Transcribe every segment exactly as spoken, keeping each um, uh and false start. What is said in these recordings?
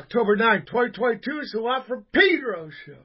October ninth, twenty twenty-two. It's a lot from Pedro Show.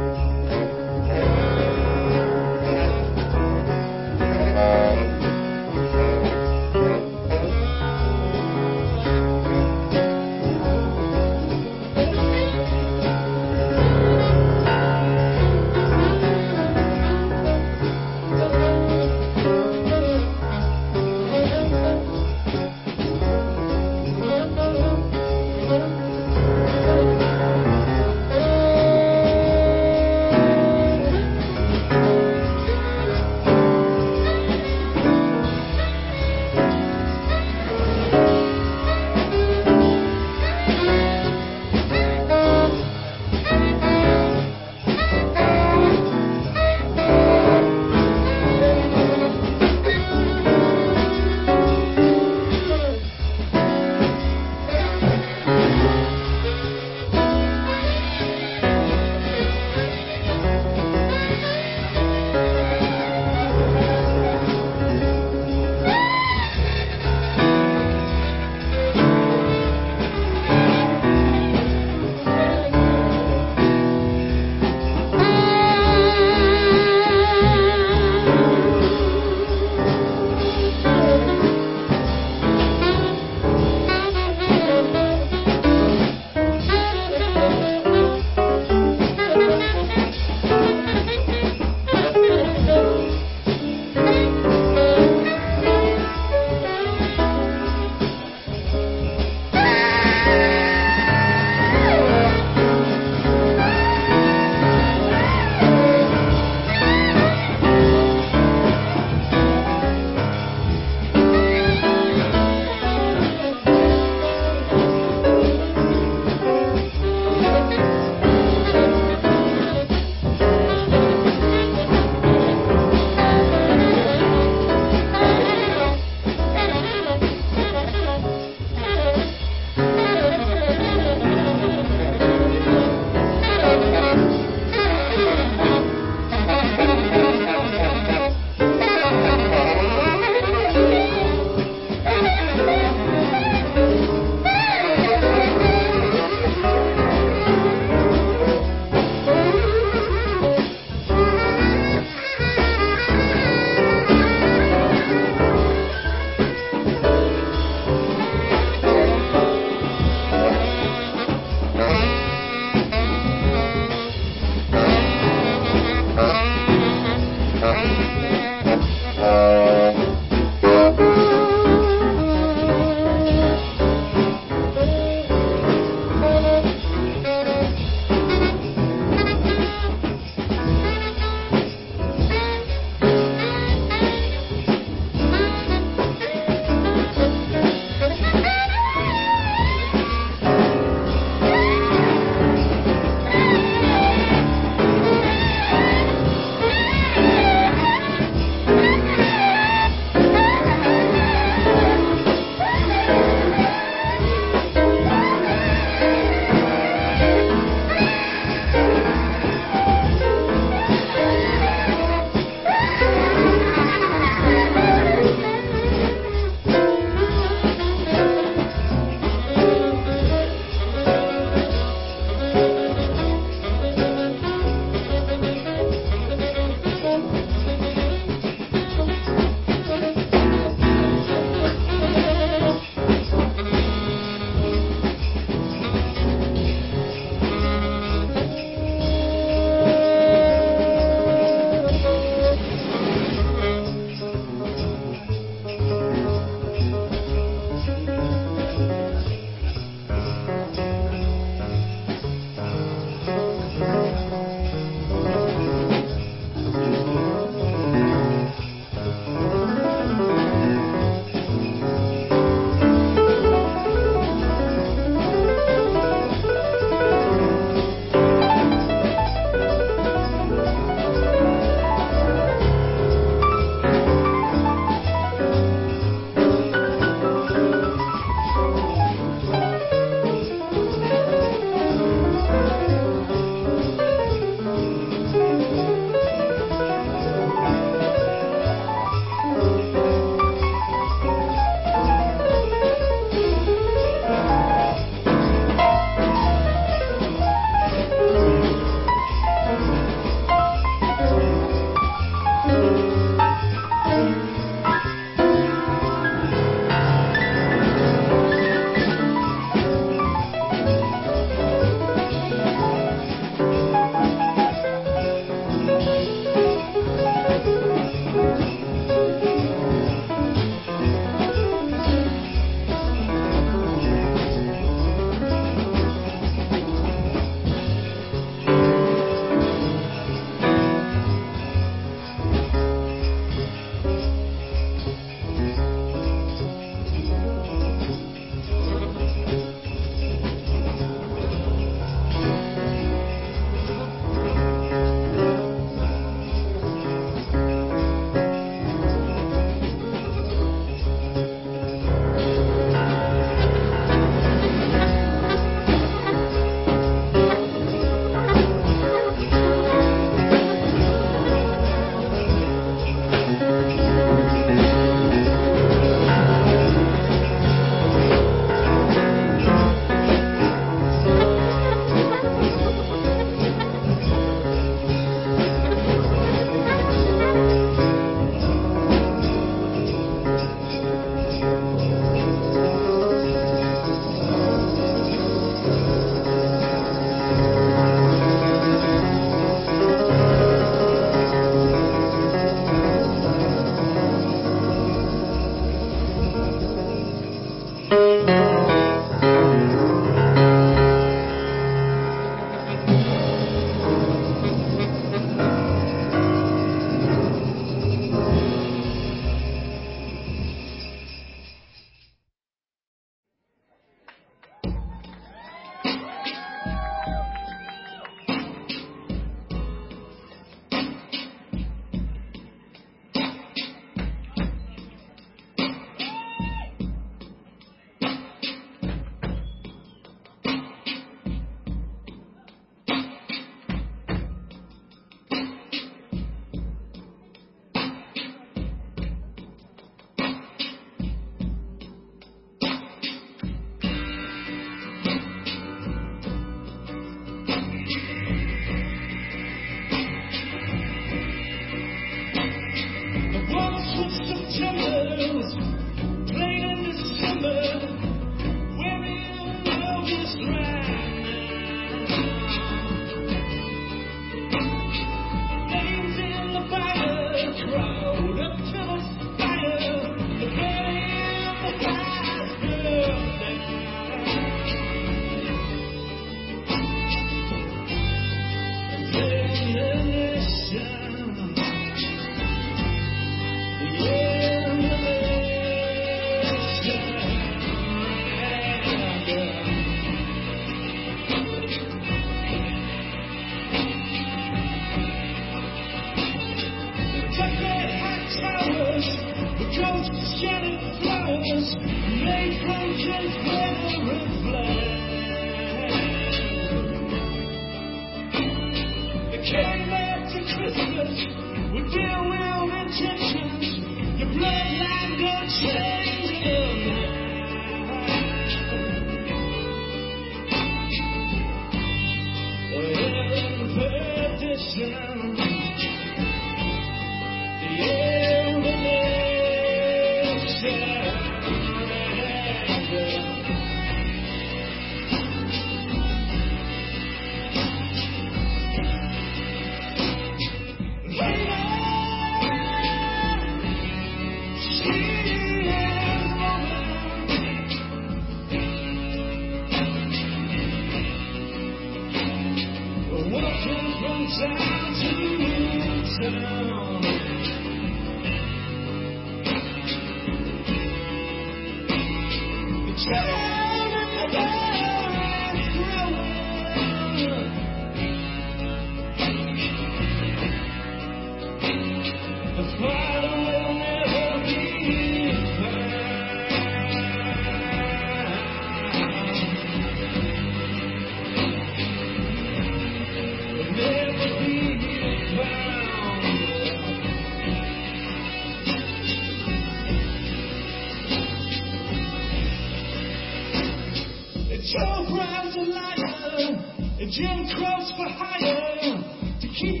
Jim Crow's for hire to keep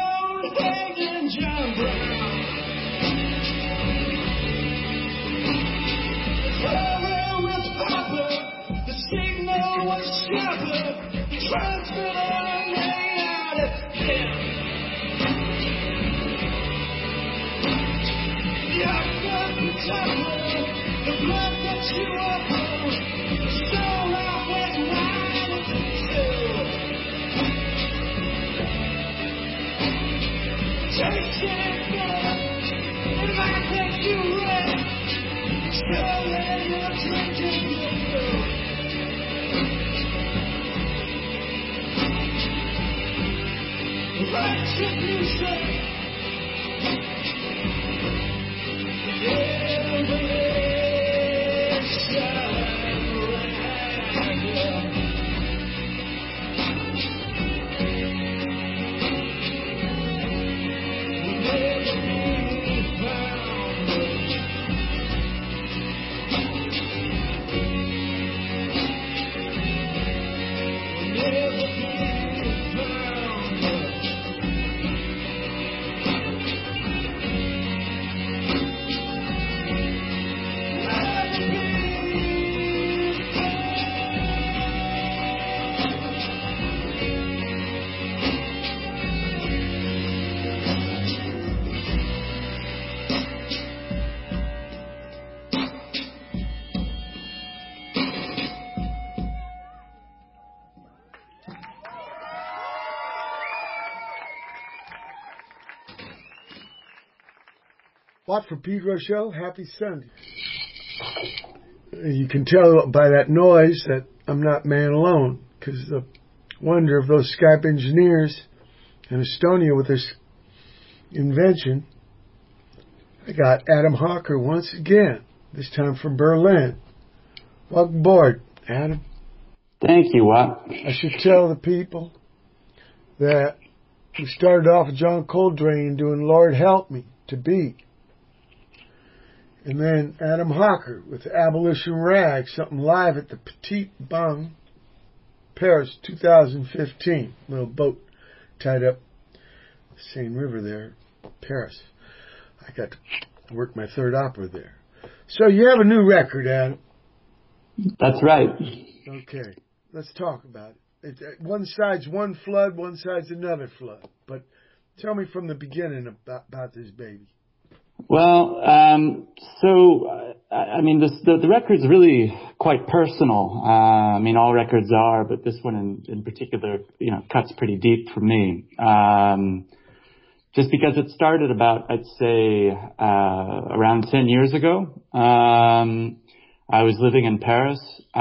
on hanging John Brown. Well, with Papa, the signal was sharper, the transmitter lay out at him. Younger, tougher, the blood that you offer, the soul I went wild to. Chasing it good, it might make you red. Still let your drinking blue. Retribution. Watt from Pedro Show. Happy Sunday. You can tell by that noise that I'm not man alone, because the wonder of those Skype engineers in Estonia with this invention. I got Adam Hawker once again, this time from Berlin. Welcome aboard, Adam. Thank you, Watt. I should tell the people that we started off with John Coltrane doing Lord Help Me to Beat. And then Adam Hawker with Abolition Rag, something live at the Petit Bang, Paris, two thousand fifteen. Little boat tied up the Seine River there, Paris. I got to Worked my third opera there. So you have a new record, Adam. That's right. Okay, let's talk about it. It, it. One side's one flood, one side's another flood. But tell me from the beginning about, about this baby. Well, um, so, uh, I mean, this, the, the record's really quite personal. Uh, I mean, all records are, but this one in, in particular, you know, cuts pretty deep for me. Um, just because it started about, I'd say, uh, around ten years ago. Um, I was living in Paris,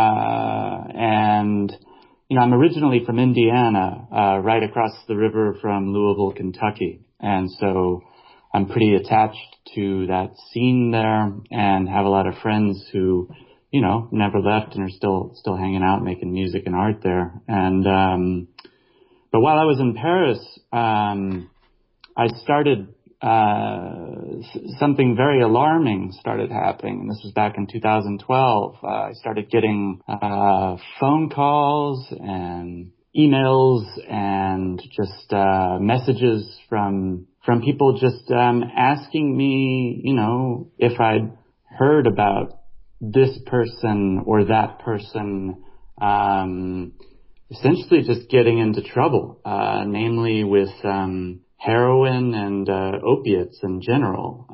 uh, and, you know, I'm originally from Indiana, uh, right across the river from Louisville, Kentucky. And so I'm pretty attached to that scene there and have a lot of friends who, you know, never left and are still, still hanging out, making music and art there. And, um, but while I was in Paris, um, I started, uh, something very alarming started happening. And this was back in two thousand twelve. Uh, I started getting, uh, phone calls and emails and just, uh, messages from, from people just, um, asking me, you know, if I'd heard about this person or that person, um, essentially just getting into trouble, uh, namely with, um, heroin and, uh, opiates in general.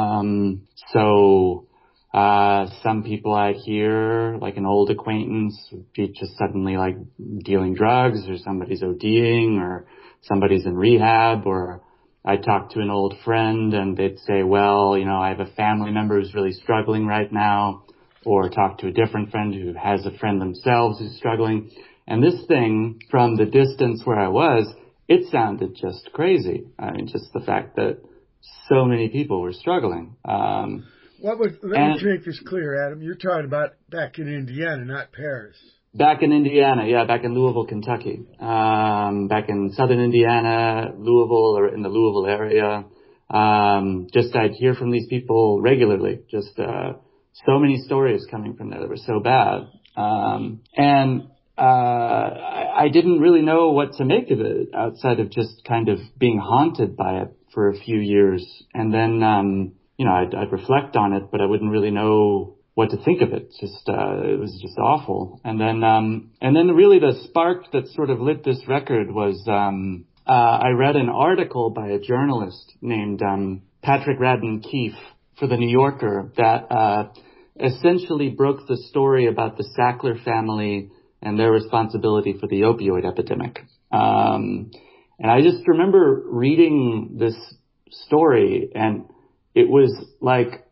Um, so, uh, some people I'd hear, like an old acquaintance, would be just suddenly like dealing drugs, or somebody's ODing, or somebody's in rehab, or I talk to an old friend and they'd say, well, you know, I have a family member who's really struggling right now, or talk to a different friend who has a friend themselves who's struggling. And this thing, from the distance where I was, it sounded just crazy. I mean, just the fact that so many people were struggling. Um, what was, let and, me make this clear, Adam. You're talking about back in Indiana, not Paris. Back in Indiana, yeah, back in Louisville, Kentucky. Um, back in southern Indiana, Louisville, or in the Louisville area. Um, just I'd hear from these people regularly. Just, uh, so many stories coming from there that were so bad. Um, and, uh, I, I didn't really know what to make of it outside of just kind of being haunted by it for a few years. And then, um, you know, I'd, I'd reflect on it, but I wouldn't really know what to think of it. Just, uh, it was just awful. And then, um, and then really the spark that sort of lit this record was, um, uh, I read an article by a journalist named, um, Patrick Radden Keefe for the New Yorker that, uh, essentially broke the story about the Sackler family and their responsibility for the opioid epidemic. Um, and I just remember reading this story, and it was like,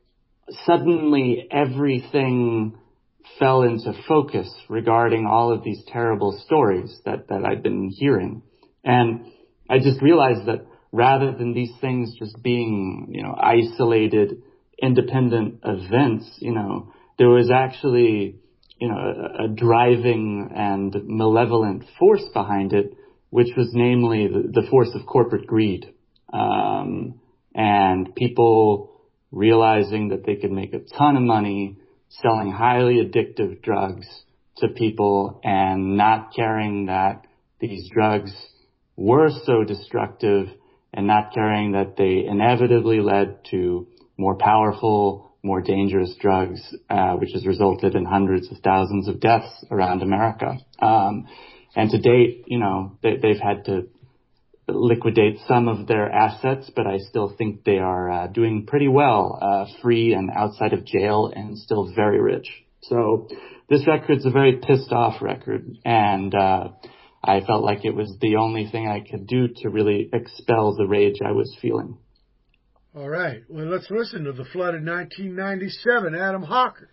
suddenly everything fell into focus regarding all of these terrible stories that, that I'd been hearing. And I just realized that rather than these things just being, you know, isolated, independent events, you know, there was actually, you know, a, a driving and malevolent force behind it, which was namely the, the force of corporate greed. Um, and people realizing that they could make a ton of money selling highly addictive drugs to people and not caring that these drugs were so destructive, and not caring that they inevitably led to more powerful, more dangerous drugs, uh, which has resulted in hundreds of thousands of deaths around America. Um, and to date, you know, they, they've had to liquidate some of their assets, but I still think they are uh, doing pretty well, uh, free and outside of jail, and still very rich. So this record's a very pissed off record, and uh, I felt like it was the only thing I could do to really expel the rage I was feeling. All right. Well, let's listen to The Flood of nineteen ninety-seven, Adam Hawker.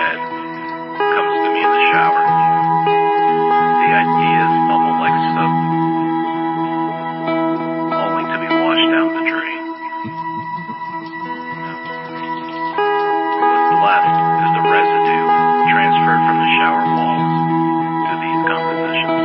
head comes to me in the shower. The ideas bubble like soap, only to be washed down the drain. What's left is the residue transferred from the shower walls to these compositions.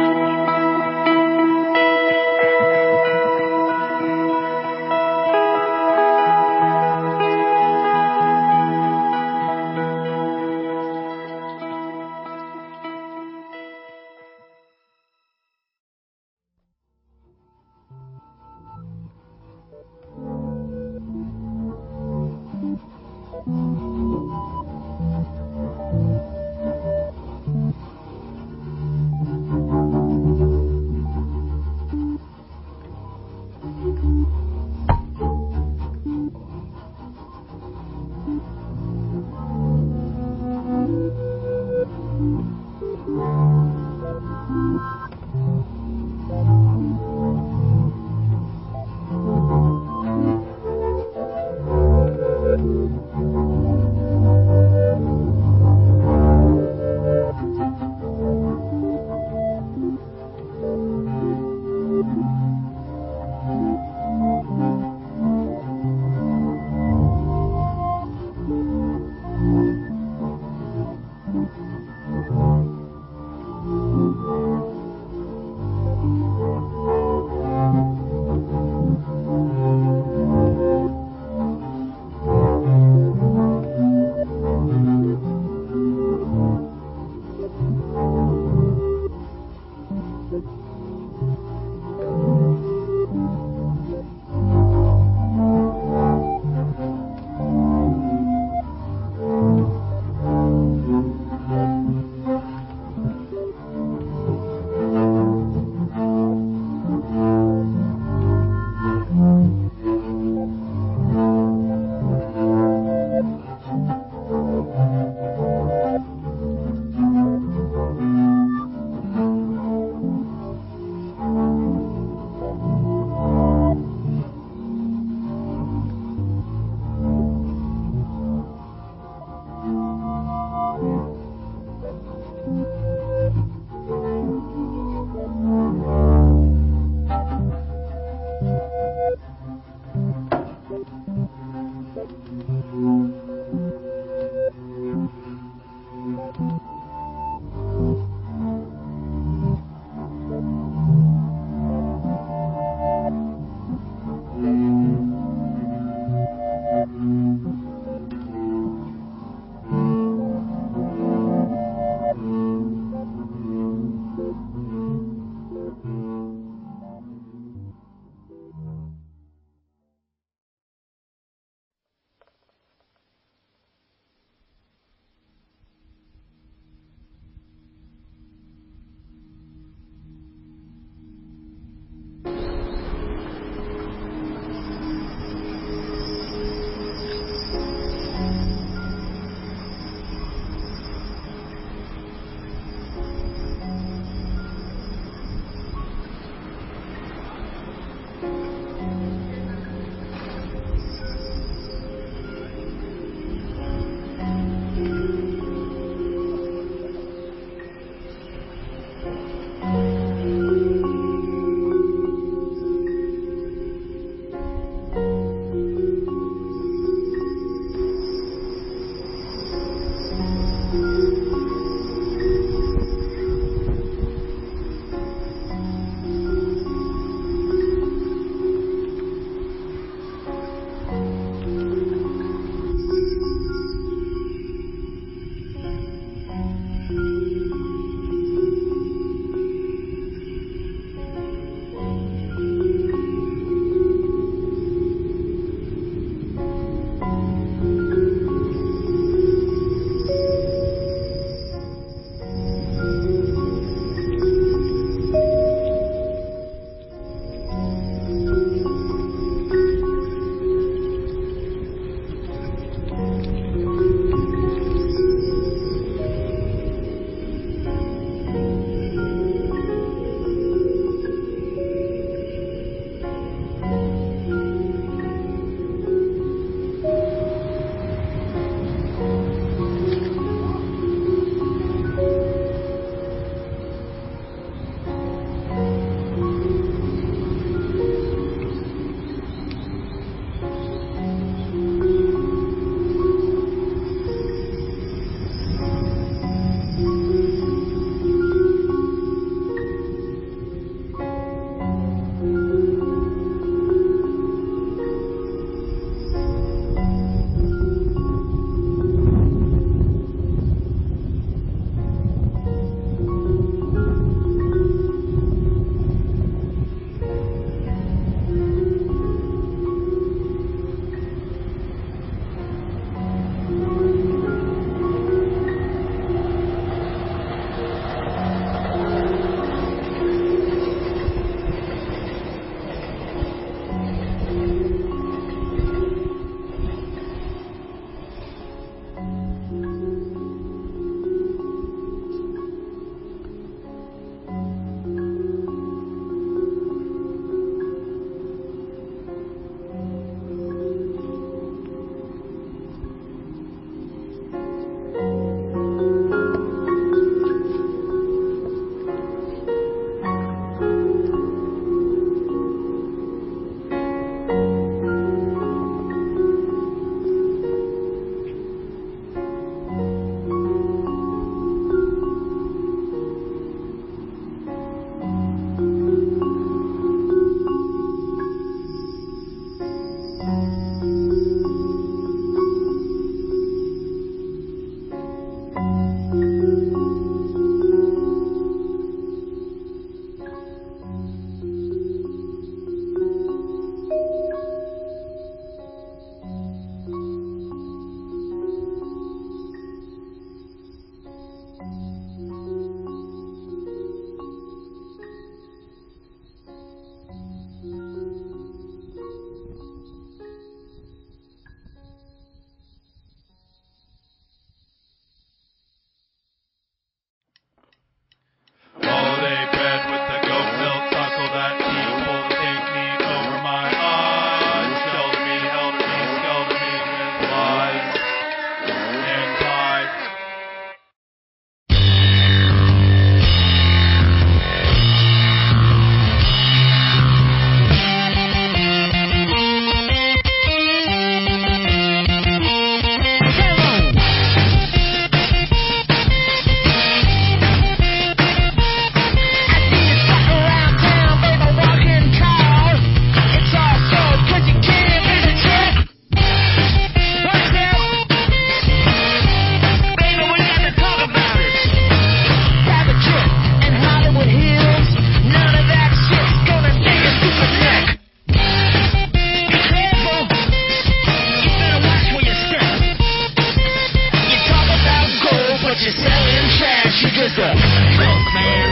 selling trash. You're just a drunk man.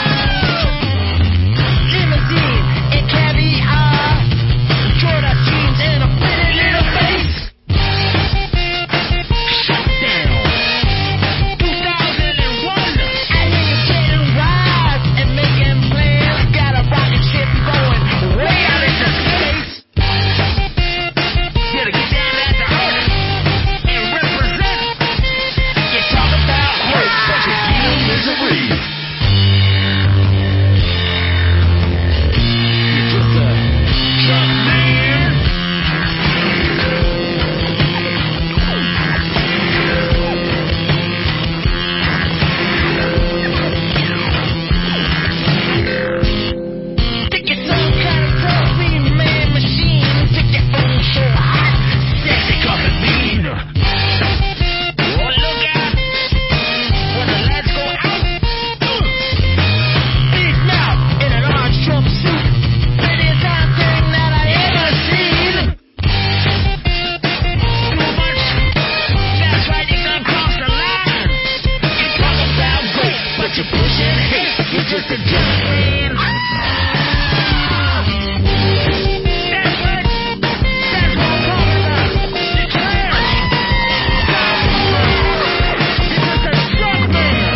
Limousine and caviar, Jordan jeans and a pretty little face. Shut down. two thousand one, I hear you getting wise and making plans. Got a rocket ship going way out into space. Gotta get down at the earth and represent. You talk about hurt, but you feel misery. You're just a drunk man. Think you're some kind of trophy man machine. Think your own so hot, sexy coffee bean. Oh, look out when the lights go out. Big mouth in an orange jumpsuit. Prettiest damn thing that I ever seen. Too much. That's right, you done crossed the line. You talk about great, but you're pushing hate. You're just a drunk man. That's right. That's what I'm talking about. You're trash. You're just a drunk man.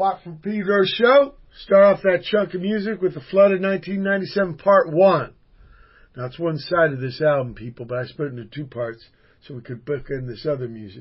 Watt from Pedro show. Start off that chunk of music with the Flood of nineteen ninety-seven Part one. Now, it's one side of this album, people, but I split it into two parts so we could book in this other music.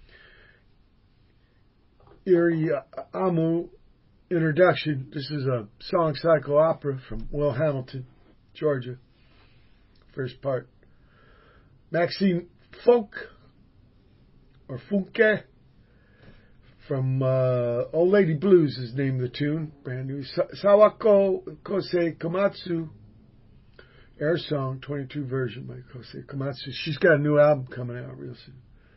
Iri Amu introduction. This is a song cycle opera from Will Hamilton, Georgia. First part. Maxine Funk, or Funke, from uh, Old Lady Blues is named the tune. Brand new. Sawako Kosei Komatsu. Air Song, twenty-two version by Kosei Komatsu. She's got a new album coming out real soon.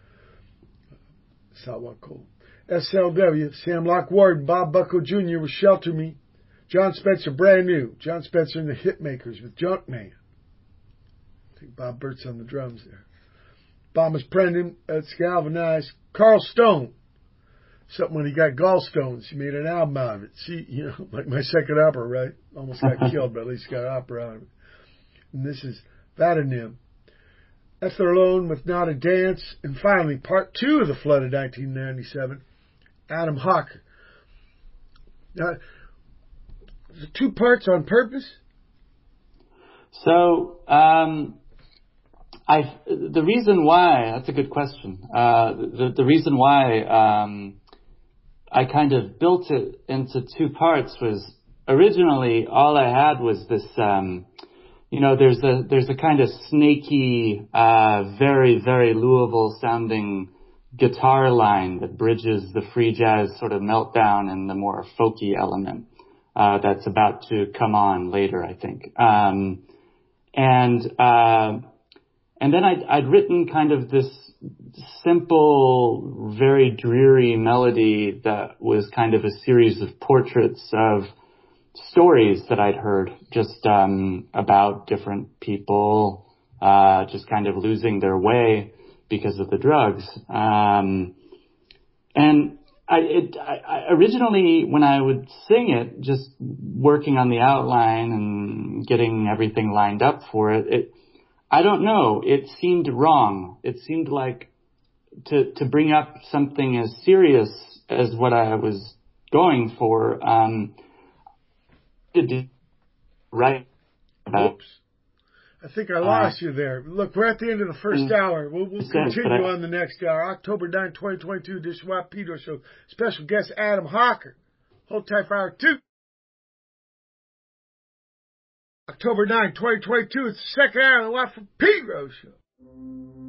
Sawako. S L W, Sam Locke Ward, Bob Buckle Junior with Shelter Me. John Spencer, brand new. John Spencer and the Hitmakers with Junkman. I think Bob Burt's on the drums there. Bombers Prendon, that's Galvanized. Carl Stone. Something when he got gallstones, he made an album out of it. See, you know, like my second opera, right? Almost got killed, but at least got an opera out of it. And this is Vadanim. Ether Alone with Not a Dance. And finally, part two of the Flood of nineteen ninety-seven. Adam Hawker. Now, the two parts on purpose? So, um, I the reason why, that's a good question. Uh, the, the reason why um, I kind of built it into two parts was originally all I had was this, um, you know, there's a, there's a kind of snaky, uh, very, very Louisville sounding guitar line that bridges the free jazz sort of meltdown and the more folky element uh, that's about to come on later, I think. Um, and uh, and then I'd, I'd written kind of this simple, very dreary melody that was kind of a series of portraits of stories that I'd heard just um, about different people uh, just kind of losing their way because of the drugs. Um, and I, it, I, I originally, when I would sing it, just working on the outline and getting everything lined up for it, it, I don't know, it seemed wrong. It seemed like to, to bring up something as serious as what I was going for, um, to write about. Oops. I think I lost uh, you there. Look, we're at the end of the first hour. We'll, we'll continue I, on the next hour. October ninth, twenty twenty-two, Dish Watt Pedro Show. Special guest Adam Hawker. Hold tight for hour two. October ninth, twenty twenty-two, it's the second hour of the Watt from Pedro Show.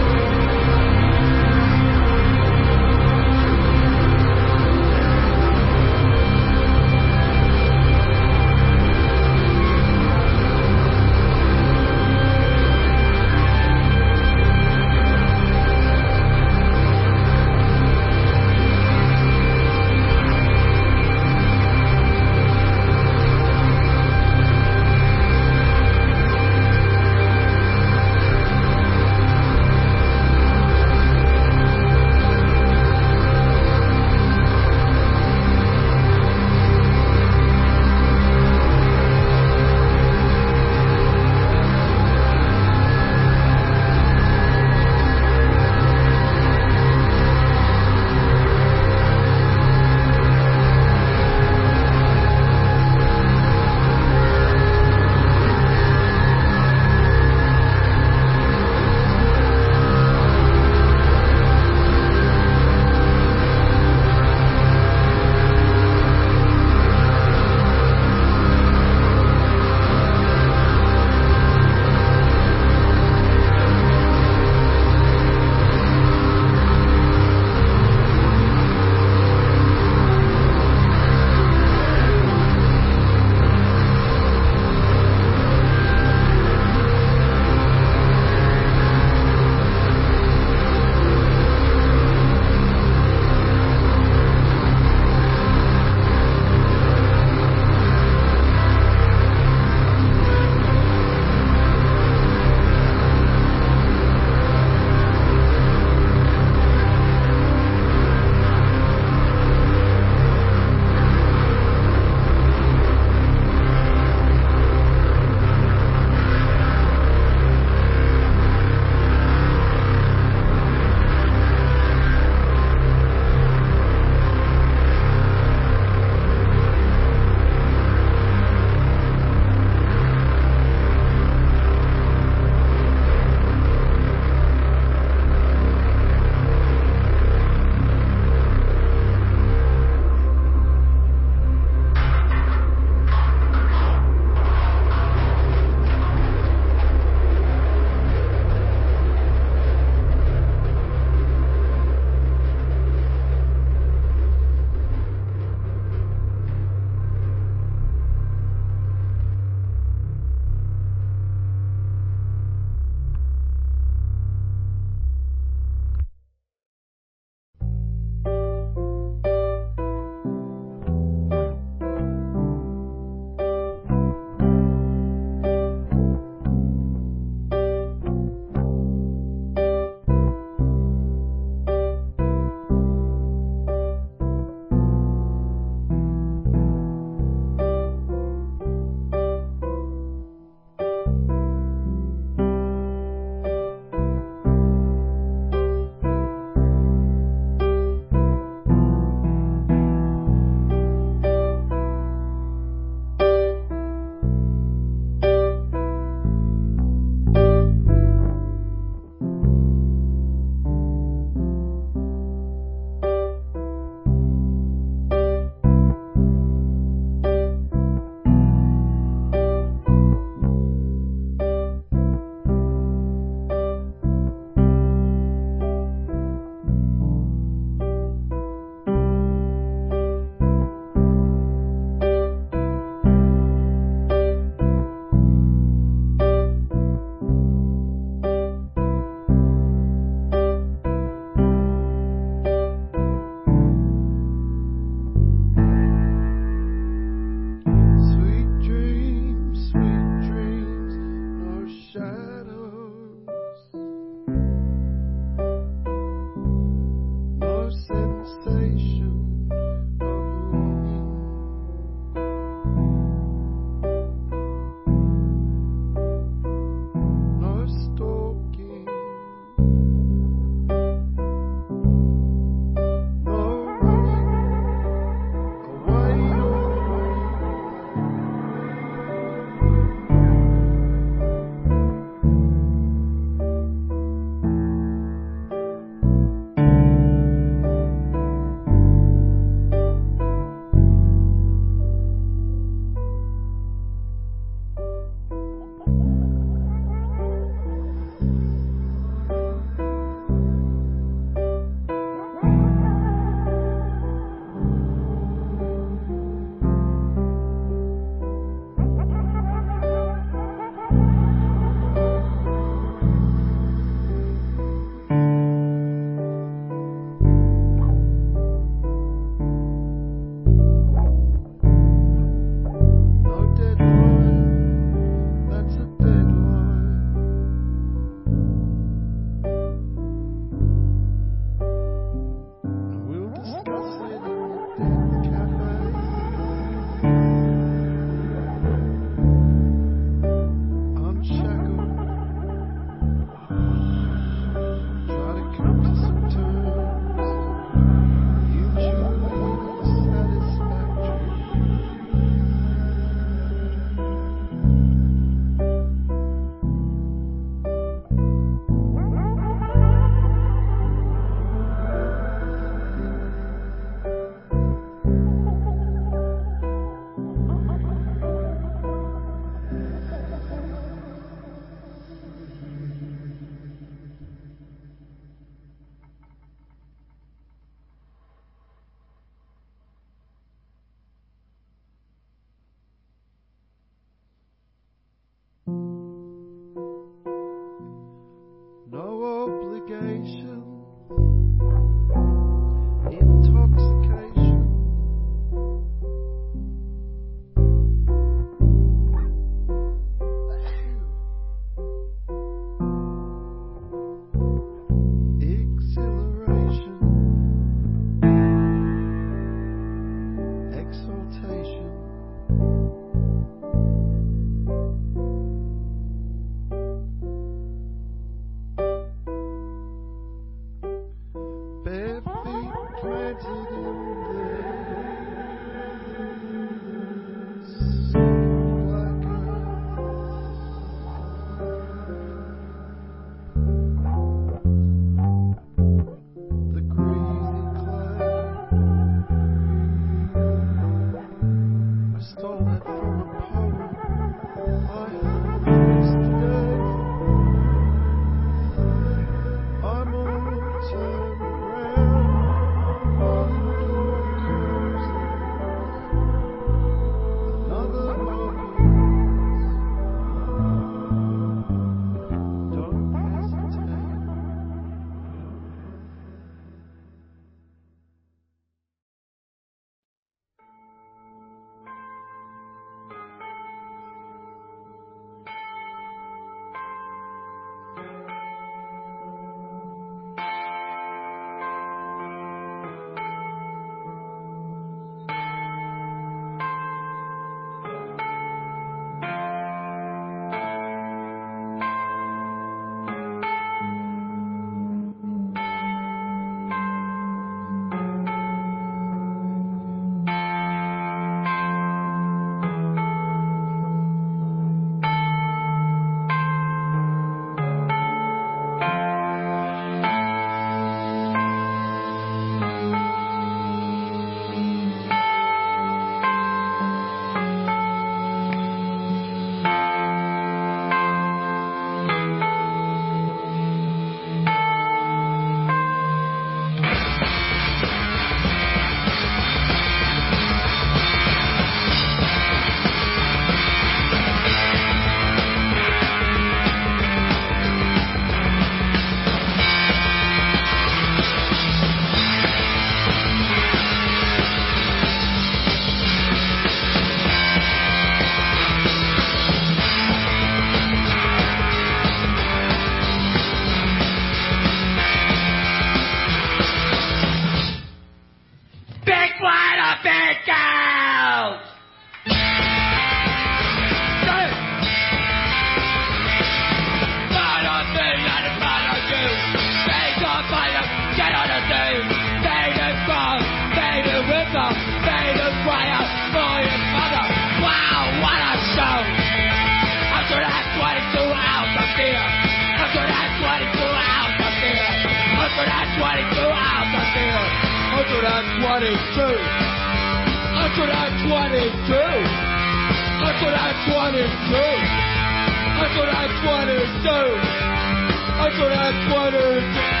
what I wanted to. That's what I wanted to. That's what I wanted to. That's what I wanted to. That's what I wanted to.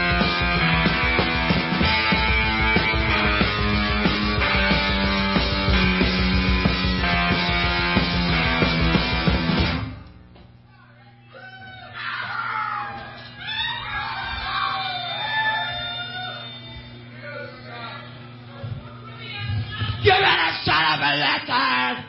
Give it a son of a letter!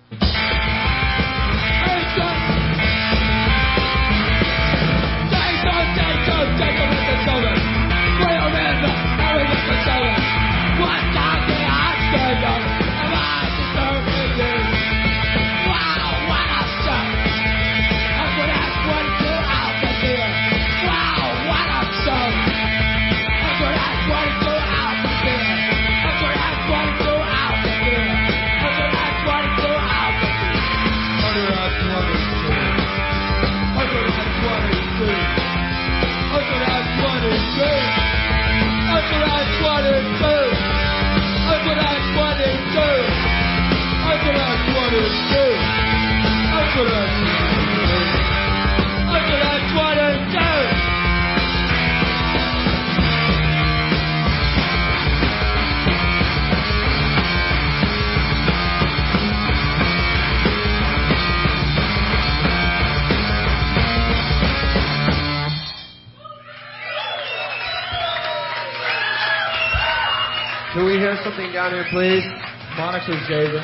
Can we hear something down here, please? Monitor Javen.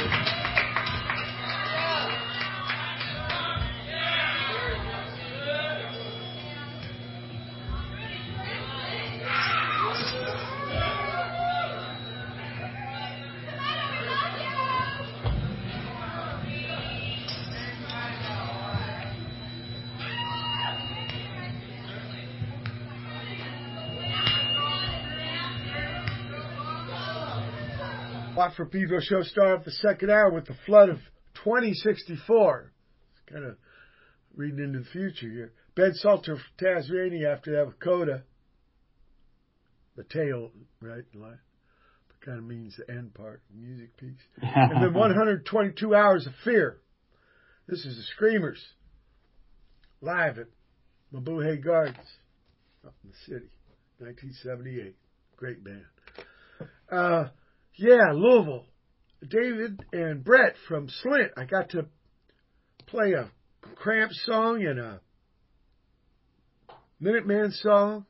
Watt from Pedro show started off the second hour with the flood of twenty sixty-four. It's kind of reading into the future here. Ben Salter from Tasmania after that with Coda. The tail, right? That kind of means the end part, the music piece. And then one hundred twenty-two hours of Fear. This is the Screamers. Live at Mabuhay Gardens up in the city. nineteen seventy-eight. Great band. Uh... Yeah, Louisville. David and Brett from Slint. I got to play a Cramps song and a Minuteman song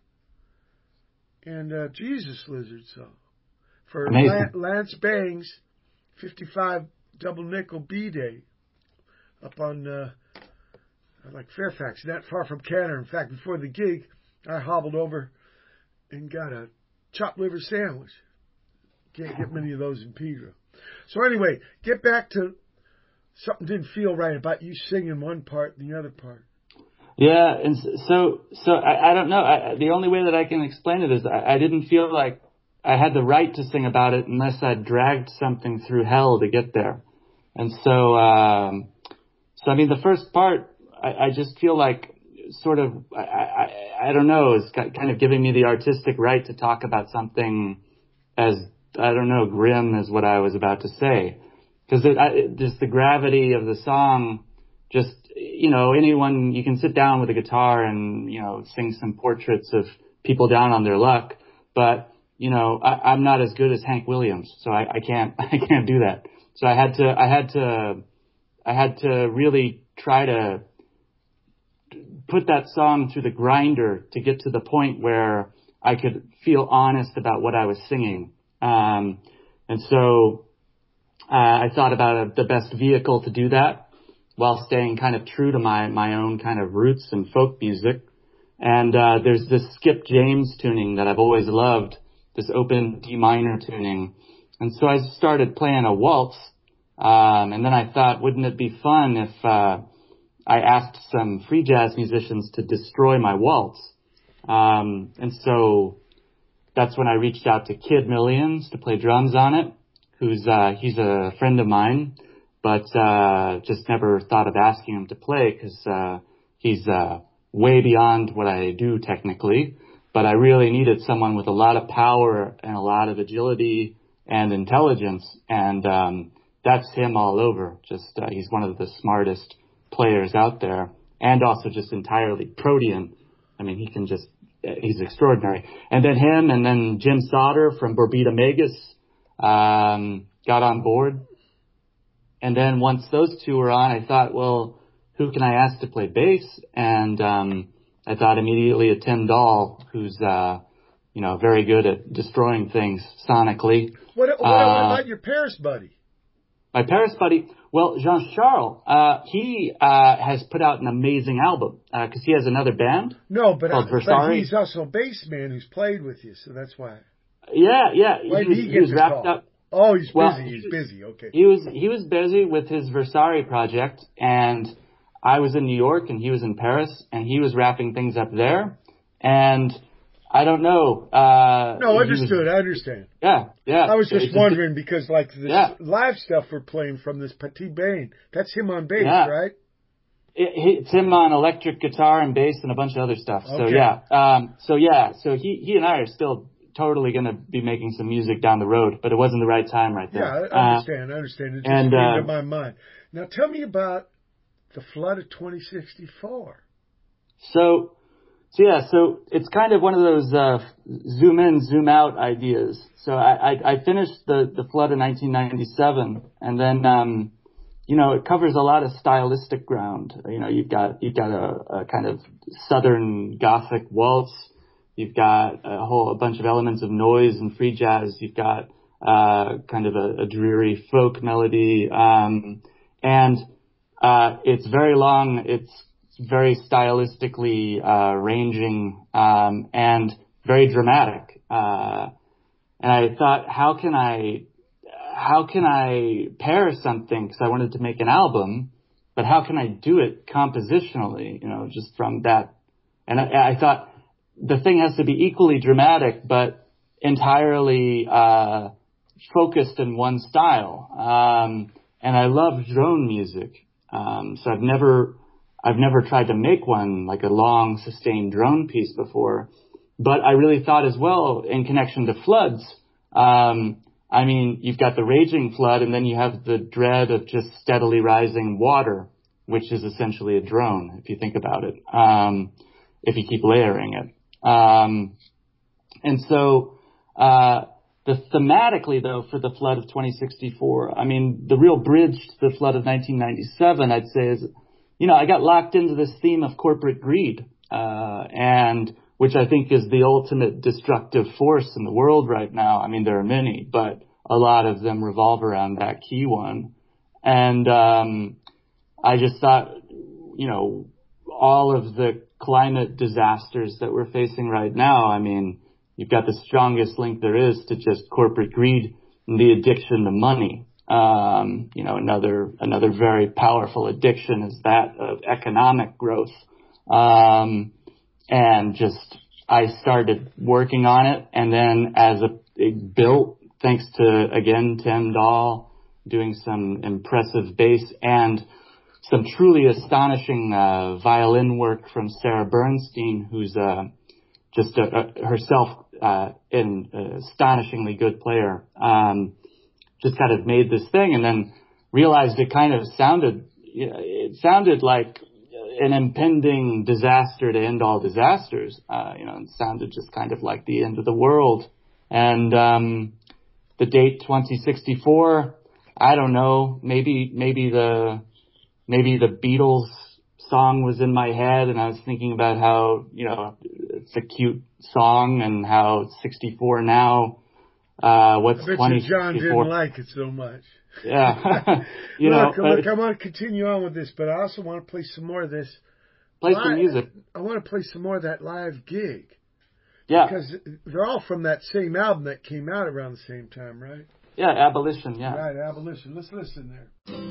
and a Jesus Lizard song for Lan- Lance Bang's fifty-five double nickel B-Day up on uh, like Fairfax, not far from Canada. In fact, before the gig, I hobbled over and got a chopped liver sandwich. Can't get many of those in Pedro. So anyway, get back to something didn't feel right about you singing one part and the other part. Yeah, and so so I, I don't know. I, the only way that I can explain it is I, I didn't feel like I had the right to sing about it unless I dragged something through hell to get there. And so, um, so I mean, the first part, I, I just feel like sort of, I, I, I don't know, is kind of giving me the artistic right to talk about something as, I don't know, grim is what I was about to say. Because it, it, just the gravity of the song, just, you know, anyone, you can sit down with a guitar and, you know, sing some portraits of people down on their luck. But, you know, I, I'm not as good as Hank Williams, so I, I can't, I can't do that. So I had to, I had to, I had to really try to put that song through the grinder to get to the point where I could feel honest about what I was singing. Um, and so, uh, I thought about a, the best vehicle to do that while staying kind of true to my, my own kind of roots and folk music. And, uh, there's this Skip James tuning that I've always loved, this open D minor tuning. And so I started playing a waltz. Um, and then I thought, wouldn't it be fun if, uh, I asked some free jazz musicians to destroy my waltz. Um, and so that's when I reached out to Kid Millions to play drums on it, who's, uh, he's a friend of mine, but, uh, just never thought of asking him to play because, uh, he's, uh, way beyond what I do technically. but I really needed someone with a lot of power and a lot of agility and intelligence, and um, that's him all over. Just uh, he's one of the smartest players out there, and also just entirely protean. I mean, he can just, he's extraordinary. And then him and then Jim Sauter from Borbita Magus um, got on board. And then once those two were on, I thought, well, who can I ask to play bass? And um, I thought immediately of Tim Dahl, who's, uh, you know, very good at destroying things sonically. What, what uh, about your Paris buddy? My Paris buddy, well, Jean-Charles, uh, he uh, has put out an amazing album because uh, he has another band. No, but, called I, Versari. but he's also a bass man who's played with you, so that's why. Yeah, yeah. Why he did was, he he get was the wrapped call? up. Oh, he's Well, busy. he He's was- busy. Okay. He was he was busy with his Versari project, and I was in New York, and he was in Paris, and he was wrapping things up there, and I don't know. Uh, No, he understood. was- I understand. yeah, yeah. I was just It's a- wondering because, like, this Yeah. live stuff we're playing from this Petit Bain, that's him on bass, Yeah. right? It, it's him on electric guitar and bass and a bunch of other stuff. So Okay. yeah, um, so yeah, so he he and I are still totally going to be making some music down the road, but it wasn't the right time right Yeah, there. I Uh, understand. I understand. It just and, came uh, to my mind. Now, tell me about the flood of twenty sixty-four. So, so yeah, so it's kind of one of those uh, zoom in, zoom out ideas. So I, I, I finished the, the flood in nineteen ninety-seven, and then um, you know it covers a lot of stylistic ground. You know, you've got you've got a, a kind of southern gothic waltz. You've got a whole a bunch of elements of noise and free jazz. You've got uh, kind of a, a dreary folk melody, um, and uh, it's very long. It's very stylistically uh, ranging um, and very dramatic. Uh, and I thought, how can I, how can I pair something? Because I wanted to make an album, but how can I do it compositionally? You know, just from that. And I, I thought the thing has to be equally dramatic, but entirely uh, focused in one style. Um, and I love drone music, um, so I've never. I've never tried to make one like a long sustained drone piece before, but I really thought as well in connection to floods. Um, I mean, you've got the raging flood and then you have the dread of just steadily rising water, which is essentially a drone if you think about it, um, if you keep layering it. Um, and so, uh, the thematically though for the flood of twenty sixty-four, I mean, the real bridge to the flood of nineteen ninety-seven, I'd say is, you know, I got locked into this theme of corporate greed, uh, and which I think is the ultimate destructive force in the world right now. I mean, there are many, but a lot of them revolve around that key one. And, um, I just thought, you know, all of the climate disasters that we're facing right now, I mean, you've got the strongest link there is to just corporate greed and the addiction to money. Um, you know, another, another very powerful addiction is that of economic growth. Um, and just, I started working on it. And then as a, it built, thanks to, again, Tim Dahl doing some impressive bass and some truly astonishing, uh, violin work from Sarah Bernstein, who's, uh, just a, a, herself, uh, an astonishingly good player. Um, just kind of made this thing and then realized it kind of sounded, it sounded like an impending disaster to end all disasters. Uh, you know, it sounded just kind of like the end of the world. And, um, the date twenty sixty-four, I don't know, maybe, maybe the, maybe the Beatles song was in my head and I was thinking about how, you know, it's a cute song and how it's sixty-four now. Uh, what's I bet twenty you John sixty-four? didn't like it so much. Yeah. you look, know, look, I want to continue on with this, but I also want to play some more of this. play live, some music. I want to play some more of that live gig. Yeah. Because they're all from that same album that came out around the same time, right? Yeah, Abolition, yeah. Right, Abolition. Let's listen there.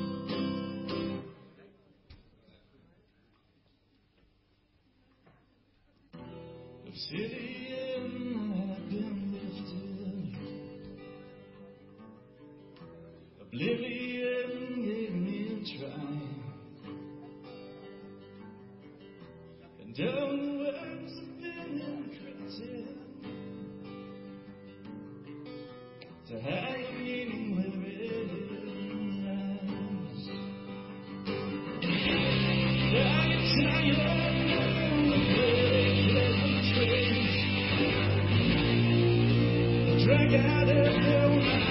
Obsidian had been lifted. Oblivion gave me a try. And down the words of been and wanted to have a meaning where it lies. I get tired of the very pleasant trace. Drag out of your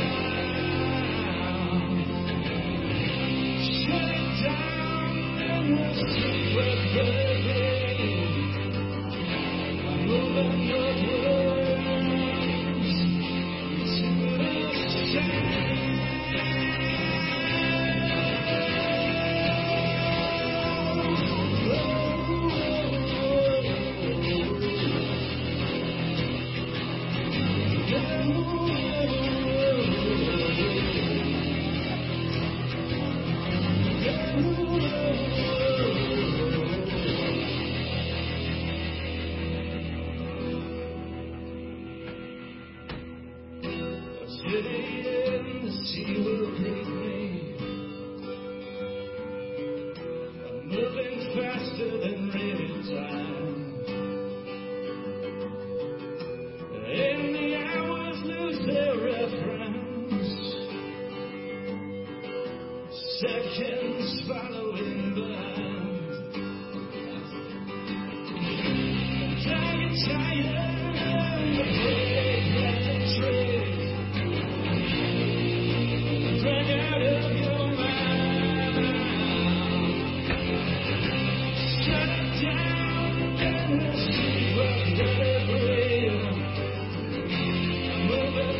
mouth. Shut it down and we'll sleep with baby. I'm moving your words to the sand. Seconds following behind. I get tired of the break that the trick. Drag out of your mouth. Shut it down and we'll see what better breathe. I'm moving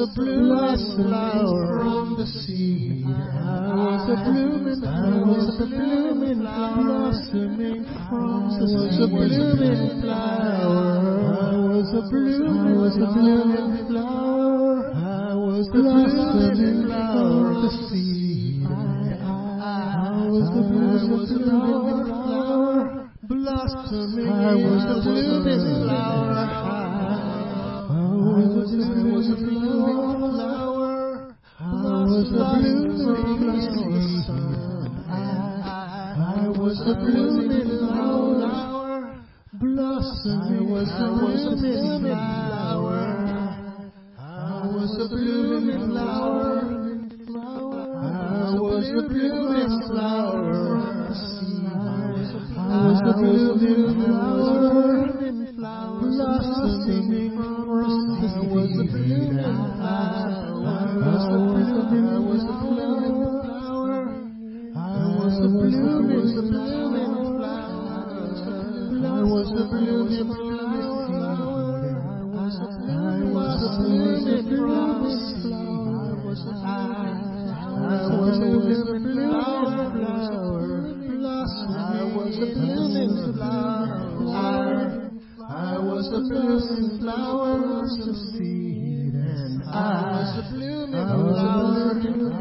a blooming flower from the seed. I was a blooming, I was a blooming flower blossoming from the seed. I was a blooming flower. I was a blooming, I was a blooming flower. I was a blooming flower from the seed. I was a blooming flower blossoming. I was a blooming flower. I was a blooming flower. I was a blooming flower. I was a blooming flower. Blossoming. I was a blooming flower. I was a blooming flower. I was a blooming flower. I was a blooming flower. Blossoming from the seed. I was a blooming flower. I was a blooming flower. I was a blooming flower. I was a blooming flower. I was a blooming flower. I was a blooming flower. I was a blooming flower. I was a blooming flower from the seed, and I was a blooming flower,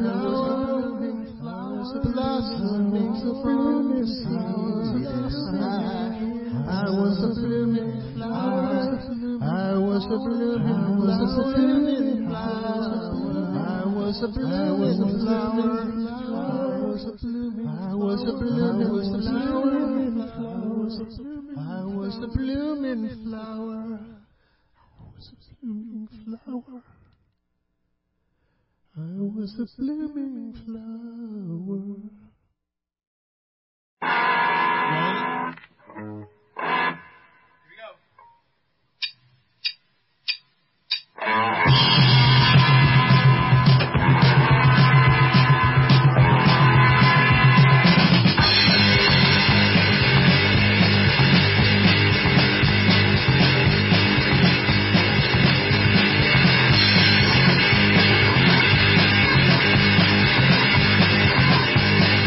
blossoming the blooming seed. I was a blooming flower. I was a blooming, was a blooming flower. I was a blooming flower. I was a blooming, I was a blooming, was a blooming flower. I was a blooming flower. I was a blooming flower. I was a blooming flower. I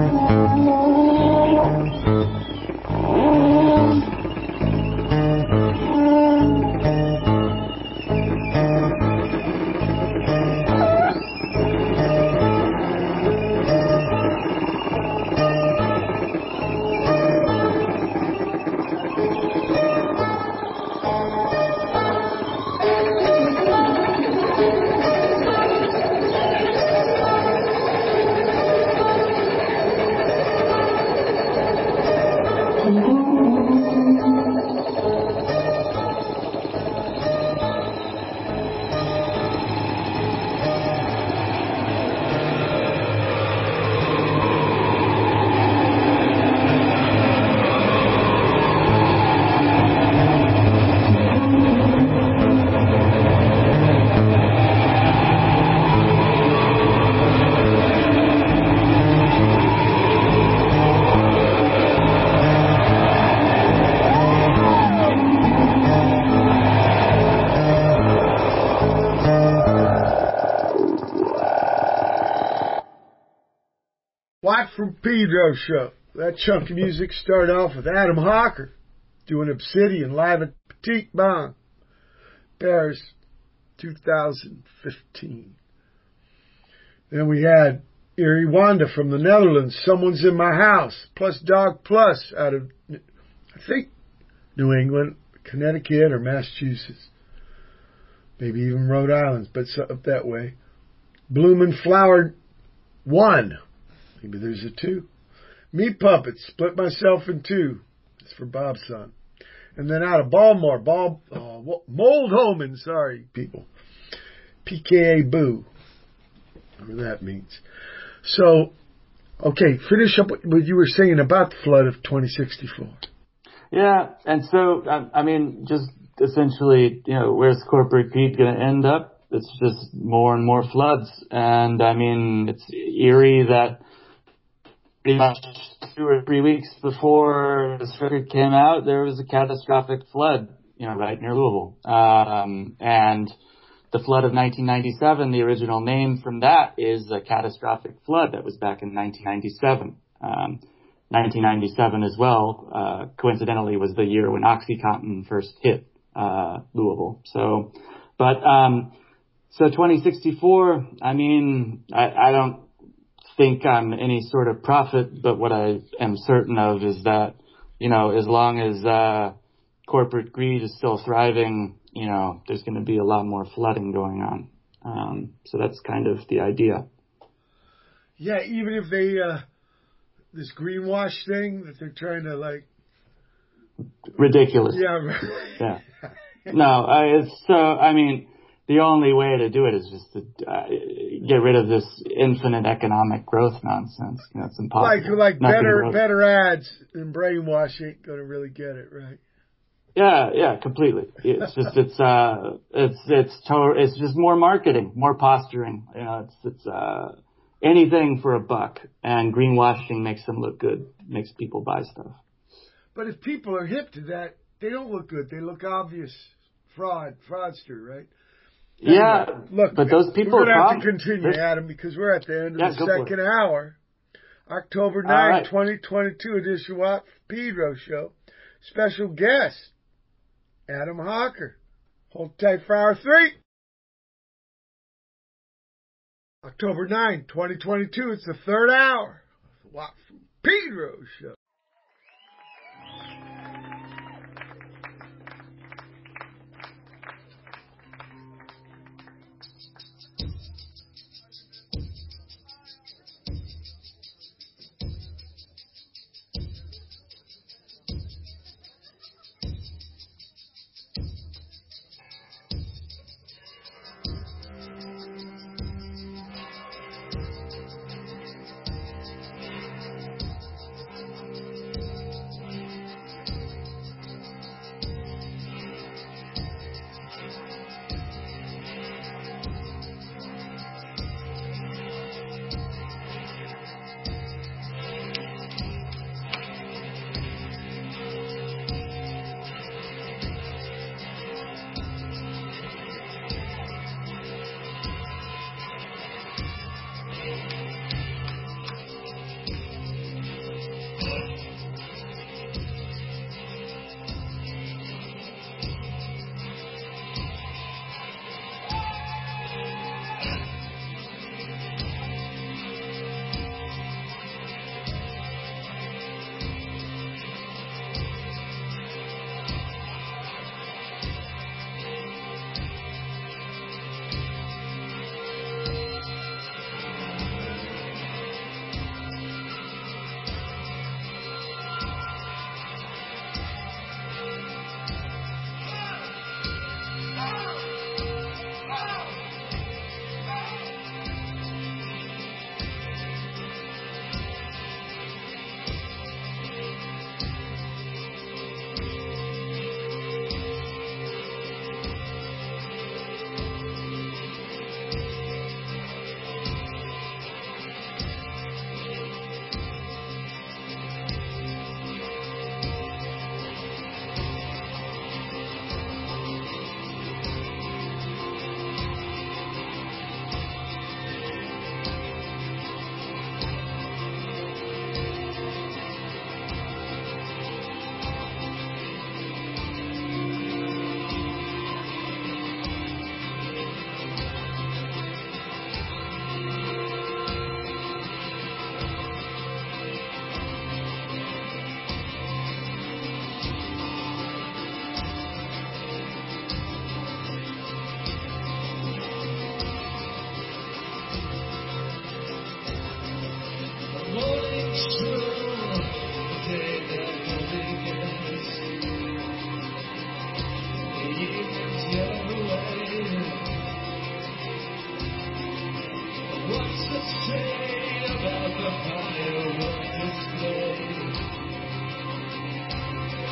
Watt from Pedro show. That chunk of music started off with Adam Hawker doing Obsidian live at Petite Bang, Paris, two thousand fifteen. Then we had Erie Wanda from the Netherlands, Someone's in My House, plus Dog Plus out of, I think, New England, Connecticut, or Massachusetts. Maybe even Rhode Island, but up that way. Bloomin' Flower One. Maybe there's a two. Meat Puppets, Split Myself in Two. It's for Bob's son. And then out of Baltimore, Bob, uh, Mold Homan, sorry, people. P K A Boo. Whatever that means. So, okay, finish up what you were saying about the flood of twenty sixty-four. Yeah, and so, I mean, just essentially, you know, where's corporate greed going to end up? It's just more and more floods. And, I mean, it's eerie that pretty much two or three weeks before this record came out, there was a catastrophic flood, you know, right near Louisville. Um, and the flood of nineteen ninety-seven, the original name from that is a catastrophic flood. That was back in nineteen ninety-seven. Um, nineteen ninety-seven as well, uh, coincidentally was the year when OxyContin first hit, uh, Louisville. So, but, um, so twenty sixty-four, I mean, I, I don't think I'm any sort of prophet, but what I am certain of is that, you know, as long as, uh, corporate greed is still thriving, you know, there's going to be a lot more flooding going on. Um, so that's kind of the idea. Yeah, even if they, uh, this greenwash thing that they're trying to like. Ridiculous. Yeah. Right. Yeah. No, I, it's so, I mean, the only way to do it is just to uh, get rid of this infinite economic growth nonsense. You know, it's impossible. Like, like Nothing better, grows. better ads than brainwash ain't going to really get it, right? Yeah, yeah, completely. It's just, it's, uh, it's, it's, to- it's just more marketing, more posturing. You know, it's, it's, uh, anything for a buck, and greenwashing makes them look good, makes people buy stuff. But if people are hip to that, they don't look good. They look obvious fraud, fraudster, right? Yeah, anyway, look, but those people we're going to are have to continue, Adam, because we're at the end of Yeah, the go for second it. hour. October ninth, All right. twenty twenty-two edition Watt Pedro show. Special guest, Adam Hawker. Hold tight for hour three. October ninth, twenty twenty-two. It's the third hour of the Watt Pedro show.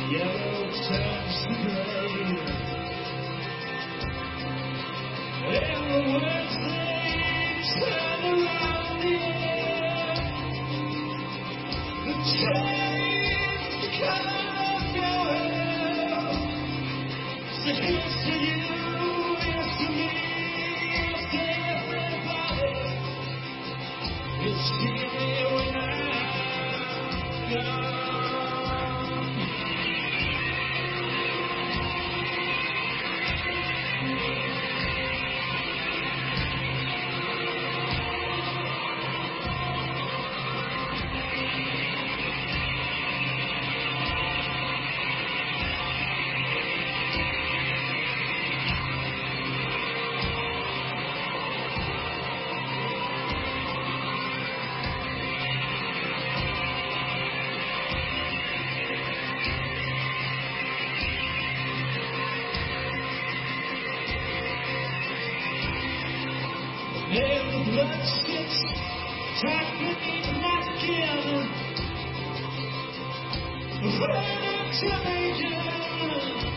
Yellow turns to gray. And the words they turn around the air. The chains cut off your hair. So here's to you, here's to me, here's to everybody. It's here when I'm gone. And the blood sits tight beneath my skin. Ready to begin.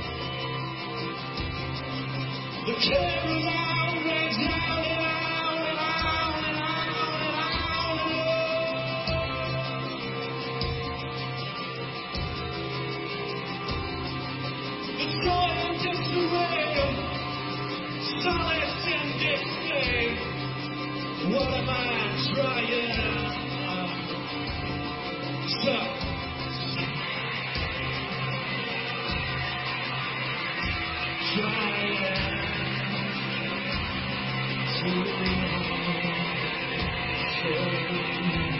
The carousel rings out and out and out and out and out and out. The joy and disarray, solace and dismay. What am I trying? Stop. Trying to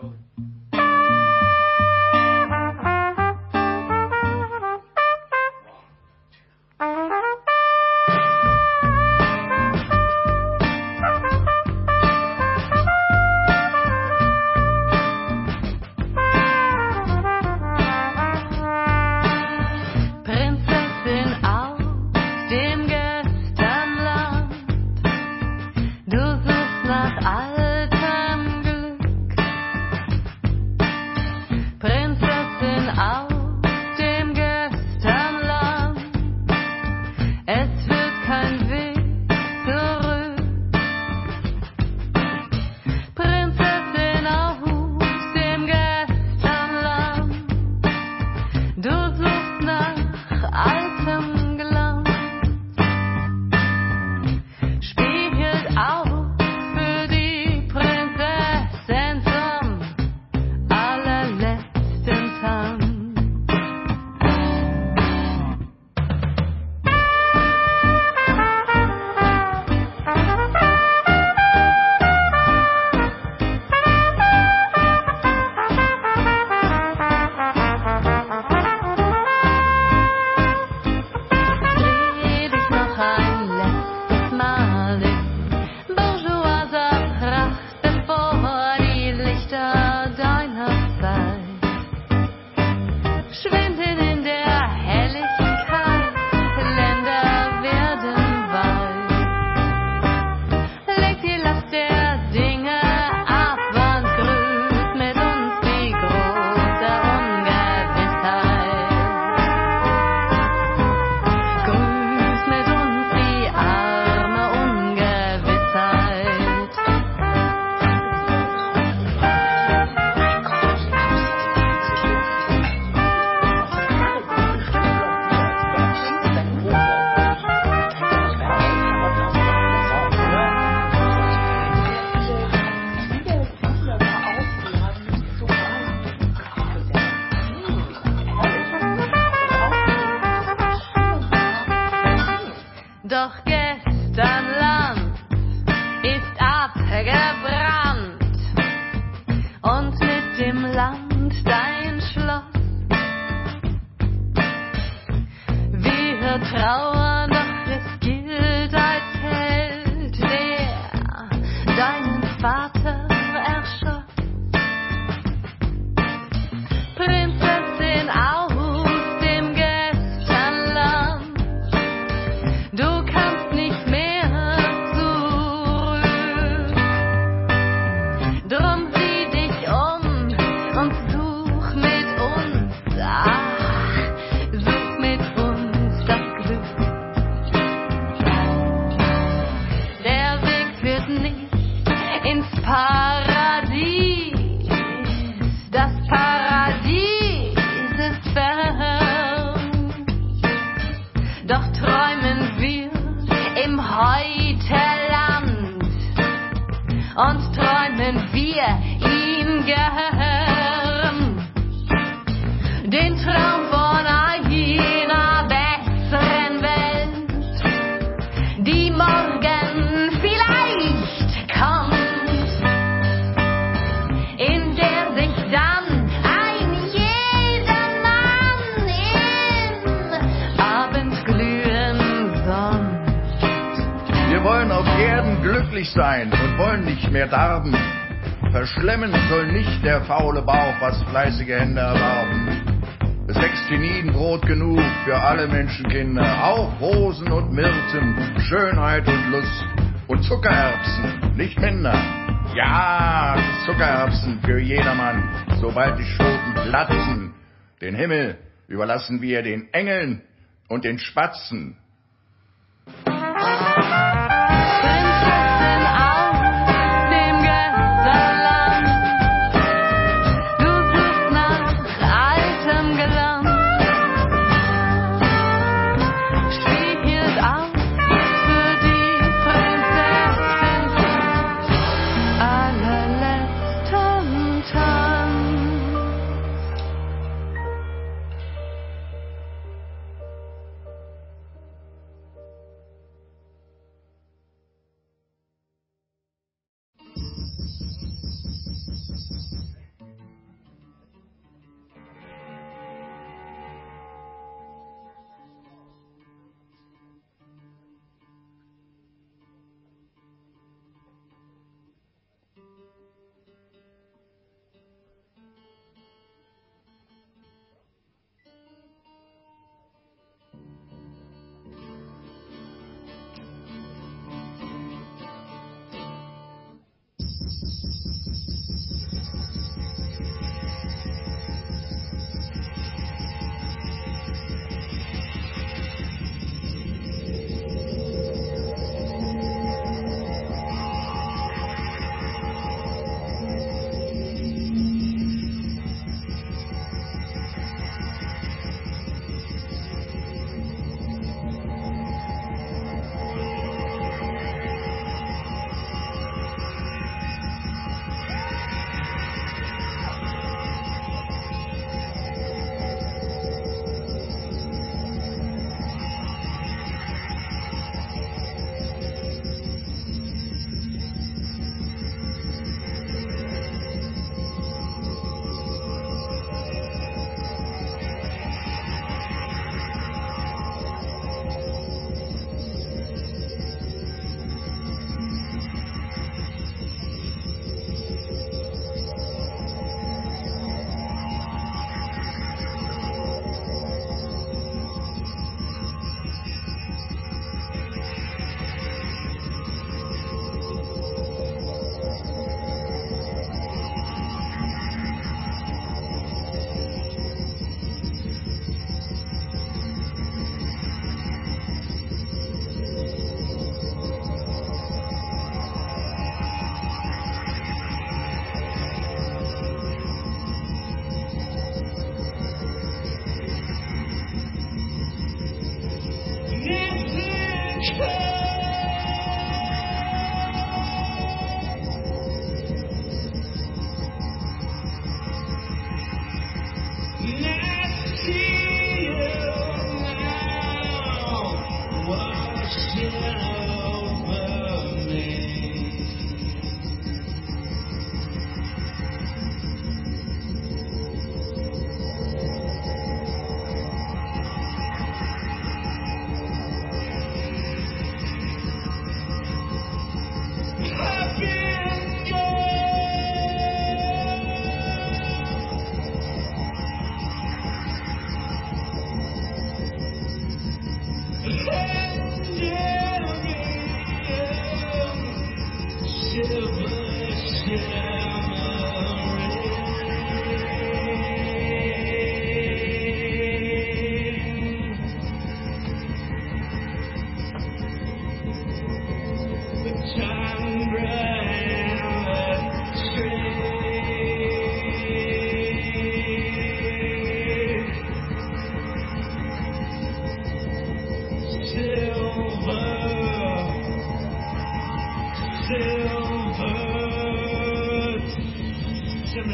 kommen. Prinzessin aus dem Gesternland, du suchst nach altem Glück. Prinzessin aus dem Gesternland, es führt kein Weg zurück. Prinzessin aus dem Gesternland, du suchst nach altem Glanz, spielt auf für die Prinzessin zum allerletzten Tanz. Dreh dich noch ein letztes Mal in bourgeoiser Pracht, bevor die Lichter deiner Zeit schwinden in der Helligkeit, Länder werden weit. Leg die Last der Dinge ab und grüß mit uns die große Ungewissheit. Grüß mit uns die arme Ungewissheit. Doch gestern Land ist abgebrannt und mit dem Land dein Schloss. Wir trauern, doch es gilt als Held, der deinen Vater erschoss. Prinzessin aus dem Gesternland, du kannst nicht mehr zurück. Drum sieh dich um und such mit uns, ach, such mit uns das Glück. Der Weg führt nicht ins Paradies, das Paradies ist fern. Doch träumen wir im Heute-Land und träumen wir ihn gern. Den Traum von einer besseren Welt, die morgen vielleicht kommt, in der sich dann ein jeder Mann im Abendglühen sonnt. Wir wollen auf Erden glücklich sein und wollen nicht mehr darben. Verschlemmen soll nicht der faule Bauch, was fleißige Hände erwarben. Es wächst hienieden Brot genug für alle Menschenkinder, auch Rosen und Myrten, Schönheit und Lust und Zuckererbsen, nicht minder. Ja, Zuckererbsen für jedermann, sobald die Schoten platzen. Den Himmel überlassen wir den Engeln und den Spatzen. Prinzessin aus dem Gesternland, du suchst nach altem Glanz, spielt auf für die Prinzessin zum allerletzten Tanz.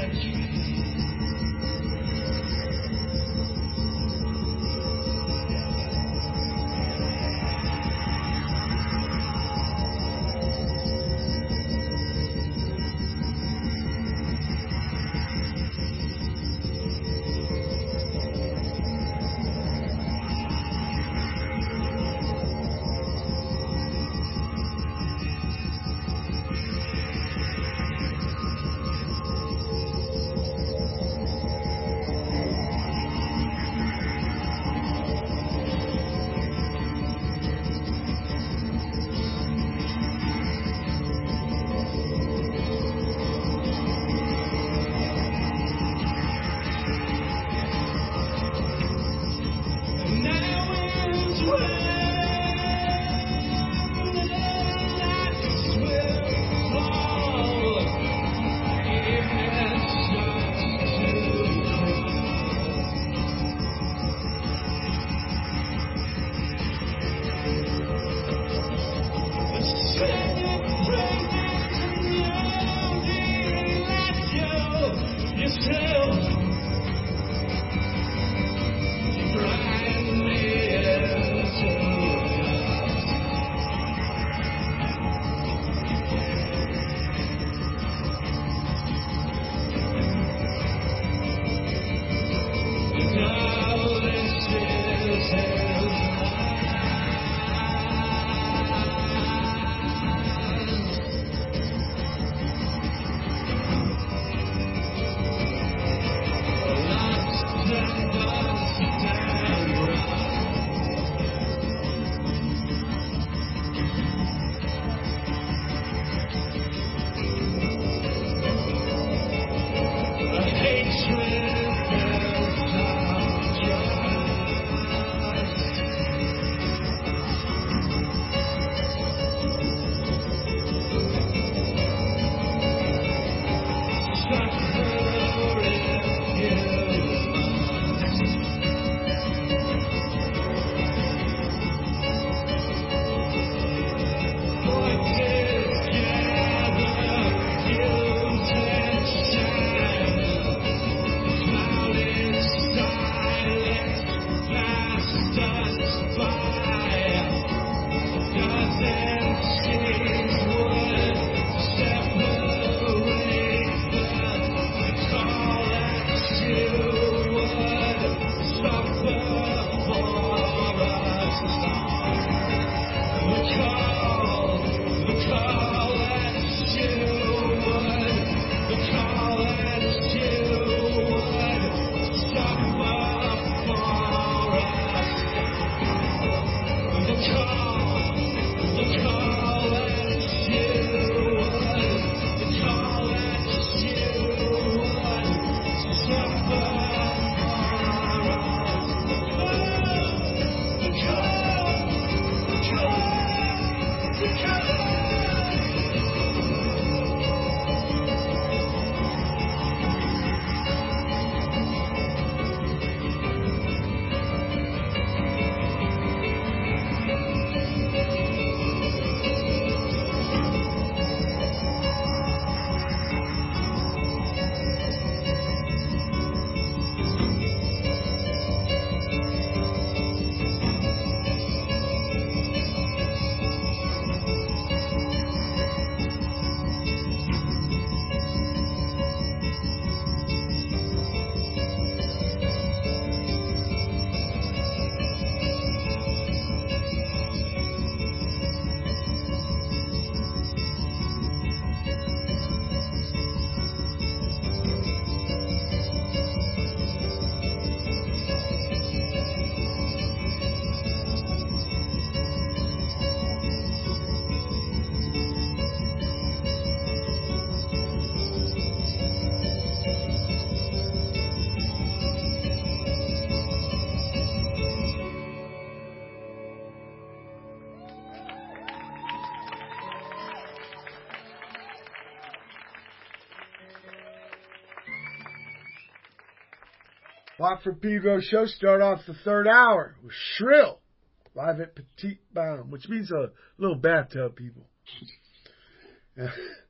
Watt from Pedro show start off the third hour with Shrill, live at Petite Baum, which means a little bathtub, people.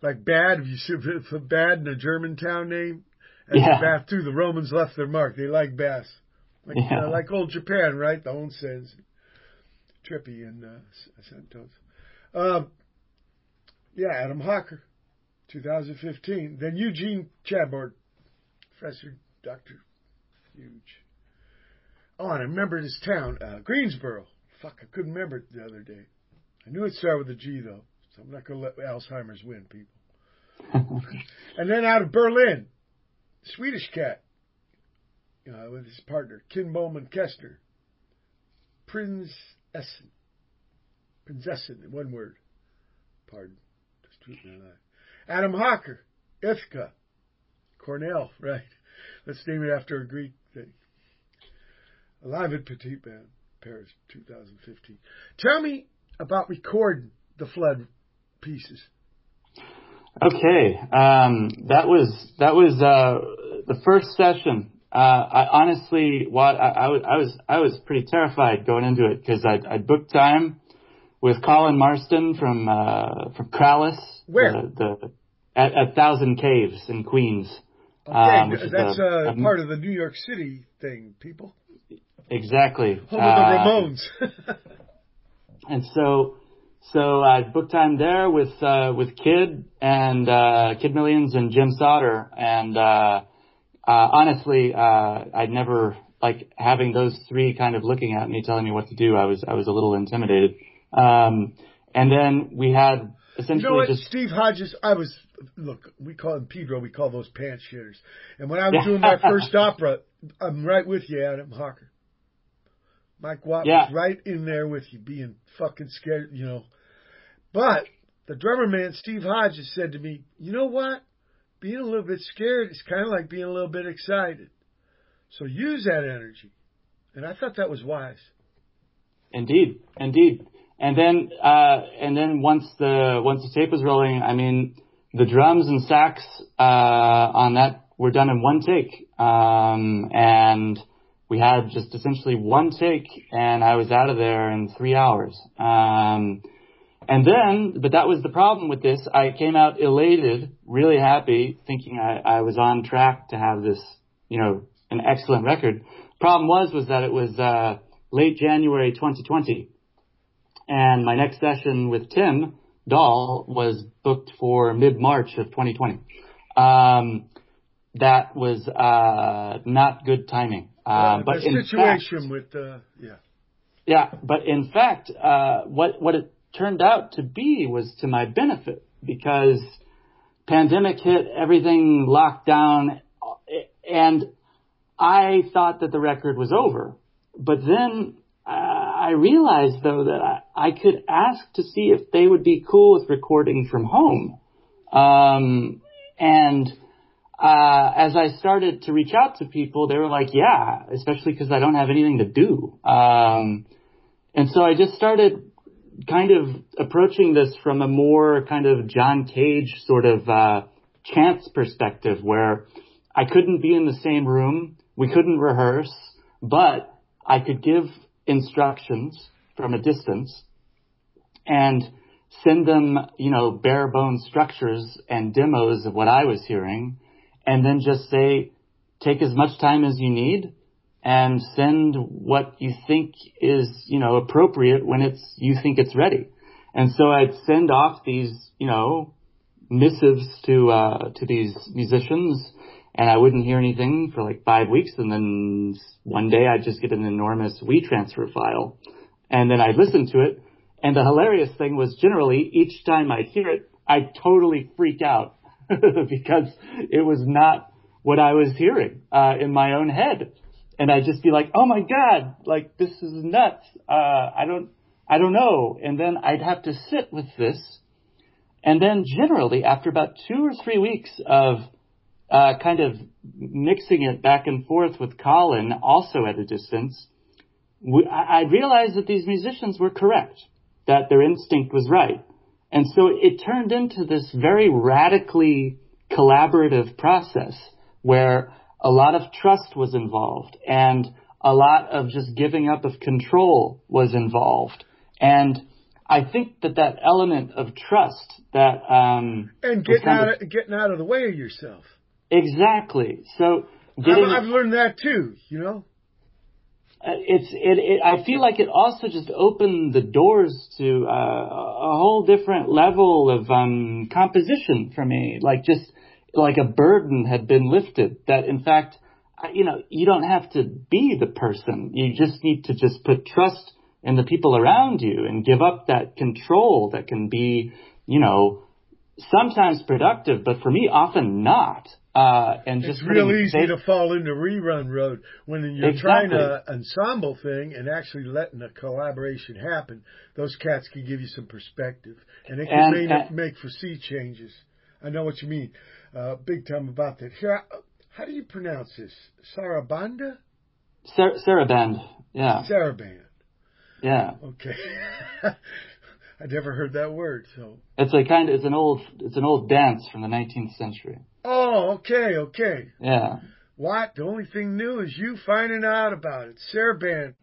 Like Bad, if you see for Bad in a Germantown name, as Yeah. Bath too, the Romans left their mark. They like baths. Like, Yeah. uh, like old Japan, right? The onsens. Trippy and uh, Santos. Um, yeah, Adam Hawker, two thousand fifteen. Then Eugene Chadbourne, Professor, Doctor Huge. Oh, and I remember this town, uh, Greensboro. Fuck, I couldn't remember it the other day. I knew it started with a G, though, so I'm not going to let Alzheimer's win, people. And then out of Berlin, Swedish cat, uh, with his partner, Kim Bowman Kester. Prinz Essen. Prinzessin, in one word. Pardon. Just tweet my life. Adam Hawker, Ithaca, Cornell, right. Let's name it after a Greek thing. Alive at Petit Band, Paris, two thousand fifteen. Tell me about recording the Flood pieces. Okay, um, that was that was uh, the first session. Uh, I honestly, what I, I, was I was I was pretty terrified going into it because I I booked time with Colin Marston from uh, from Krallis. Where? The, the at, at Thousand Caves in Queens. Okay, um, which is that's a, uh, a, part of the New York City thing, people. Exactly. Home uh, of the Ramones. And so, so I booked time there with uh, with Kid and uh, Kid Millions and Jim Sauter. And uh, uh, honestly, uh, I'd never like having those three kind of looking at me, telling me what to do. I was I was a little intimidated. Um, and then we had essentially you know what, just Steve Hodges. I was look. We call him Pedro. We call those pants shitters. And when I was doing my first opera, I'm right with you, Adam Hawker. Mike Watt yeah. was right in there with you, being fucking scared, you know. But the drummer man, Steve Hodges, said to me, you know what? Being a little bit scared is kind of like being a little bit excited. So use that energy. And I thought that was wise. Indeed, indeed. And then, uh, and then once the once the tape was rolling, I mean, the drums and sax uh, on that were done in one take, um, and we had just essentially one take, and I was out of there in three hours. Um, and then, but that was the problem with this. I came out elated, really happy, thinking I, I was on track to have this, you know, an excellent record. Problem was, was that it was uh, late January twenty twenty, and my next session with Tim Dahl was booked for mid-March of twenty twenty. Um, that was uh, not good timing. Uh, uh, but the in situation fact, with, uh, yeah. Yeah, but in fact, uh, what what it turned out to be was to my benefit, because pandemic hit, everything locked down, and I thought that the record was over. But then uh, I realized, though, that I, I could ask to see if they would be cool with recording from home. Um, and uh, as I started to reach out to people, they were like, yeah, especially because I don't have anything to do. Um, and so I just started kind of approaching this from a more kind of John Cage sort of uh, chance perspective, where I couldn't be in the same room, we couldn't rehearse, but I could give instructions from a distance and send them, you know, bare bones structures and demos of what I was hearing, and then just say, take as much time as you need and send what you think is, you know, appropriate when it's, you think it's ready. And so I'd send off these, you know, missives to, uh, to these musicians, and I wouldn't hear anything for like five weeks. And then one day I'd just get an enormous WeTransfer file, and then I'd listen to it. And the hilarious thing was, generally each time I'd hear it, I'd totally freak out because it was not what I was hearing, uh, in my own head. And I'd just be like, oh my God, like this is nuts. Uh, I don't, I don't know. And then I'd have to sit with this. And then generally after about two or three weeks of, uh, kind of mixing it back and forth with Colin, also at a distance, we, I, I realized that these musicians were correct, that their instinct was right. And so it turned into this very radically collaborative process where a lot of trust was involved, and a lot of just giving up of control was involved. And I think that that element of trust that um, and getting out of, getting out of the way of yourself. Exactly. So getting, I've, I've learned that too. You know, it's it, it. I feel like it also just opened the doors to uh, a whole different level of um, composition for me. Like just like a burden had been lifted. That in fact, you know, you don't have to be the person. You just need to just put trust in the people around you and give up that control that can be, you know, sometimes productive, but for me, often not. Uh, and just it's real easy they, to fall into rerun road when you're exactly. trying a ensemble thing and actually letting a collaboration happen. Those cats can give you some perspective, and it can and, make, and, make for sea changes. I know what you mean, uh, big time about that. Here, how do you pronounce this? Sarabanda? Sar- Saraband, yeah. Saraband. Yeah. Okay. I never heard that word, so. It's a kind of, it's an old, it's an old dance from the nineteenth century. Oh, okay, okay. Yeah. What? The only thing new is you finding out about it. Saraband.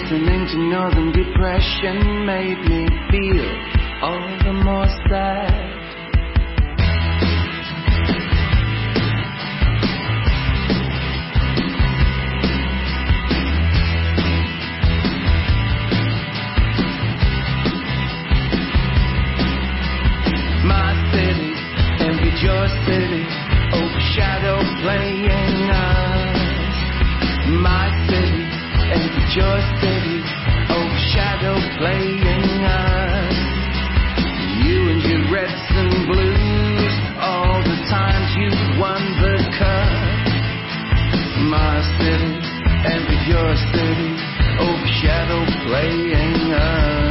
listening to Northern Depression made me feel all the more sad. My city envied your city, overshadow playing us. My city envied your city, overshadow playing us. You and your reds and blues, all the times you won the cup. My city envied your city, overshadow playing us.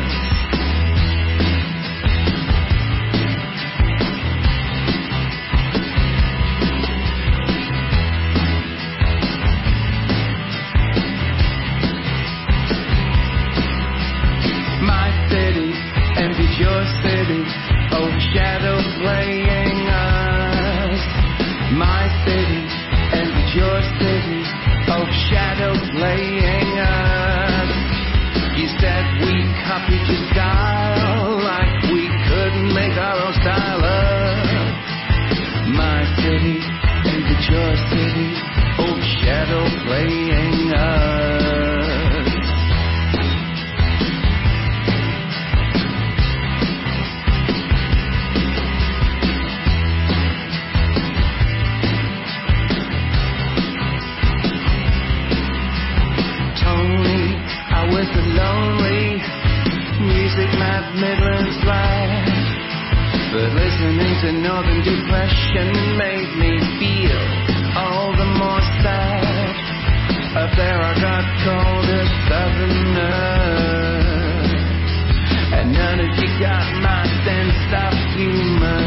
Your city, overshadow playing us. My city, and your city, overshadow playing us. You said we copied your style, like we couldn't make our own style up. My city, and your city, overshadow playing us. Midlands life, but listening to Northern Depression made me feel all the more sad. Up there I got called a southerner, and none of you got my sense of humor.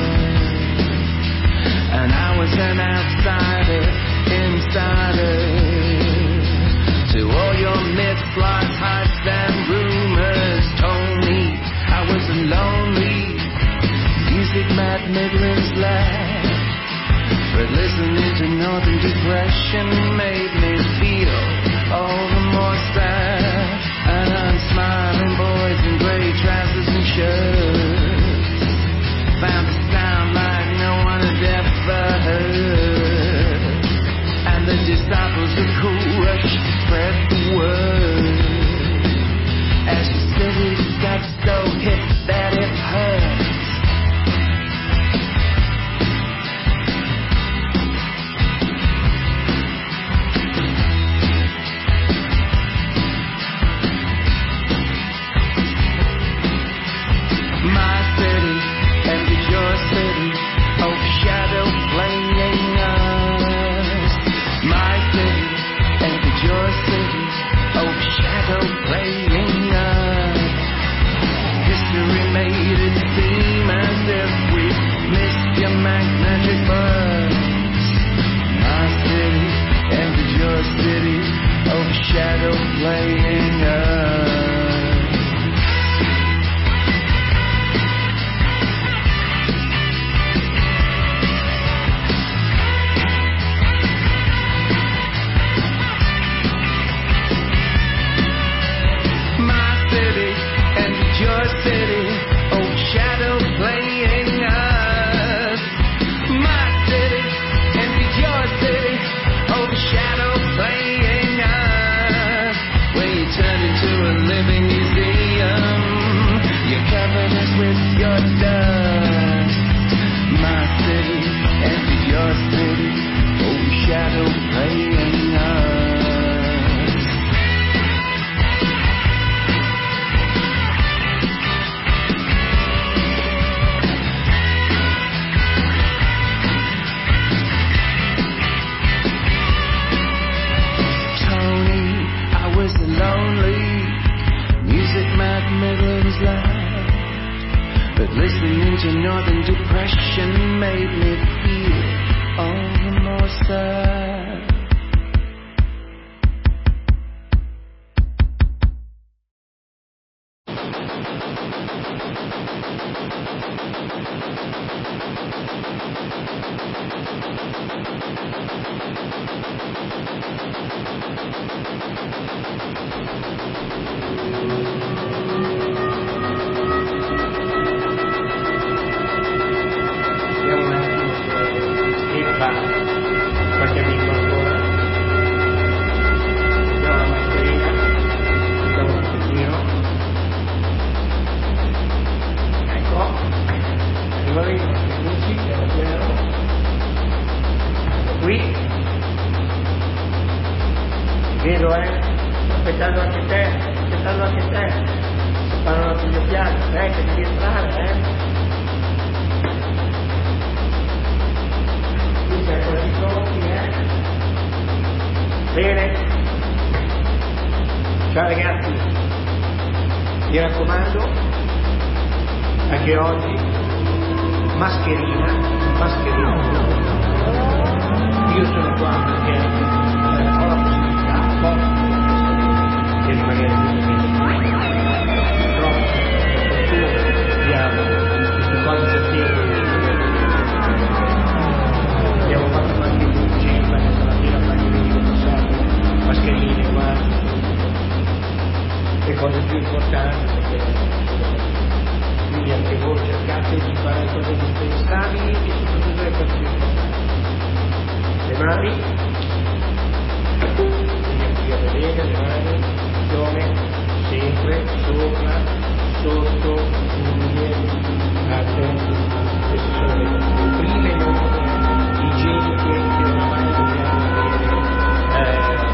And I was an outsider, insider to all your myths, lies, hypes and rumors. Told me I was a lonely, music mad Midlands lad, but listening to Northern Depression made me feel all the more sad. And I'm smiling boys in grey trousers and shirts, found a sound like no one had ever heard, and the disciples of Cool Rush spread the word. As your city got so hip that it hurts. aspettando, eh, sto aspettando anche te, sto aspettando anche te, sto parlando sul mio piano, aspetta, devi entrare, eh. Qui siamo quasi pronti, eh. Bene. Ciao ragazzi, mi raccomando, anche oggi, mascherina, mascherina. Io sono qua perché eh, ho la possibilità, posso di rimanere qui, purtroppo, per fortuna, abbiamo questi quasi settembre, abbiamo fatto qualche urgenza che stamattina praticamente ho passato mascherine qua, le cose più importanti, perché quindi anche voi cercate di fare le cose indispensabili e soprattutto le cose più importanti. Le mani, vediamo qui a vedere, le mani, attenzione, sempre, sopra, sotto, unghie, altre, queste sono le, le prime norme igieniche che oramai dobbiamo avere. Eh,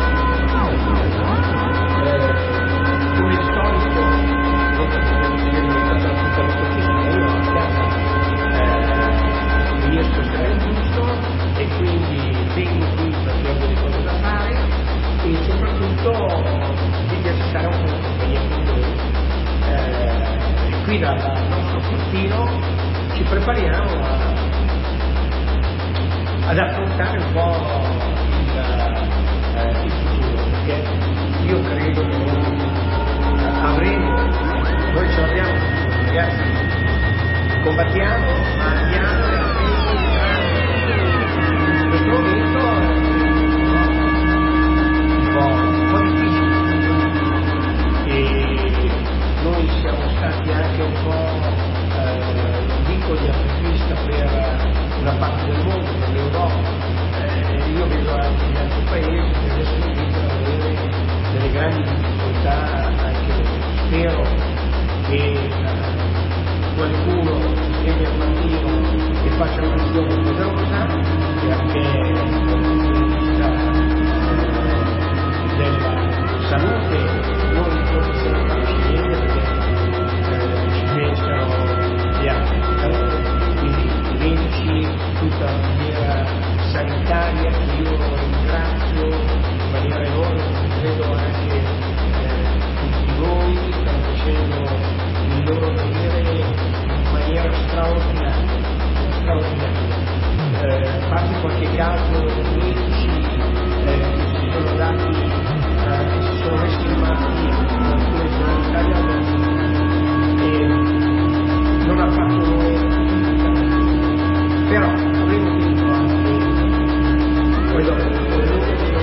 eh, come al solito, è diventato l'appuntamento fisso, io a casa eh, riesco a stare giusto e quindi vengo qui perché ho delle cose da fare e soprattutto mi piace stare un po' in compagnia con voi. Eh, e qui dal nostro portino ci prepariamo a, ad affrontare un po' il, eh, il futuro, perché io credo che noi avremo, noi ce l'abbiamo, ragazzi, combattiamo, ma andiamo e avremo il grande. In questo momento è un po', un po' difficile e noi siamo stati anche un po', eh, non dico di apripista per una parte del mondo, per l'Europa, eh, io vedo anche gli altri paesi che adesso iniziano ad avere delle grandi difficoltà anche loro. Spero che eh, qualcuno svegli al mattino e faccia un'azione poderosa perché dal punto di vista eh, della salute noi non possiamo farci niente perché eh, ci pensano gli altri, quindi i medici, tutta la filiera sanitaria che io ringrazio in maniera enorme, credo anche eh, tutti voi stanno facendo il loro dovere in maniera straordinaria, straordinaria. Eh, fate qualche caso di medici eh, che si sono dati, eh, che si sono messi in malattia in alcune zone d'Italia e non ha fatto nulla, però avremo vinto anche poi dopo poi loro devono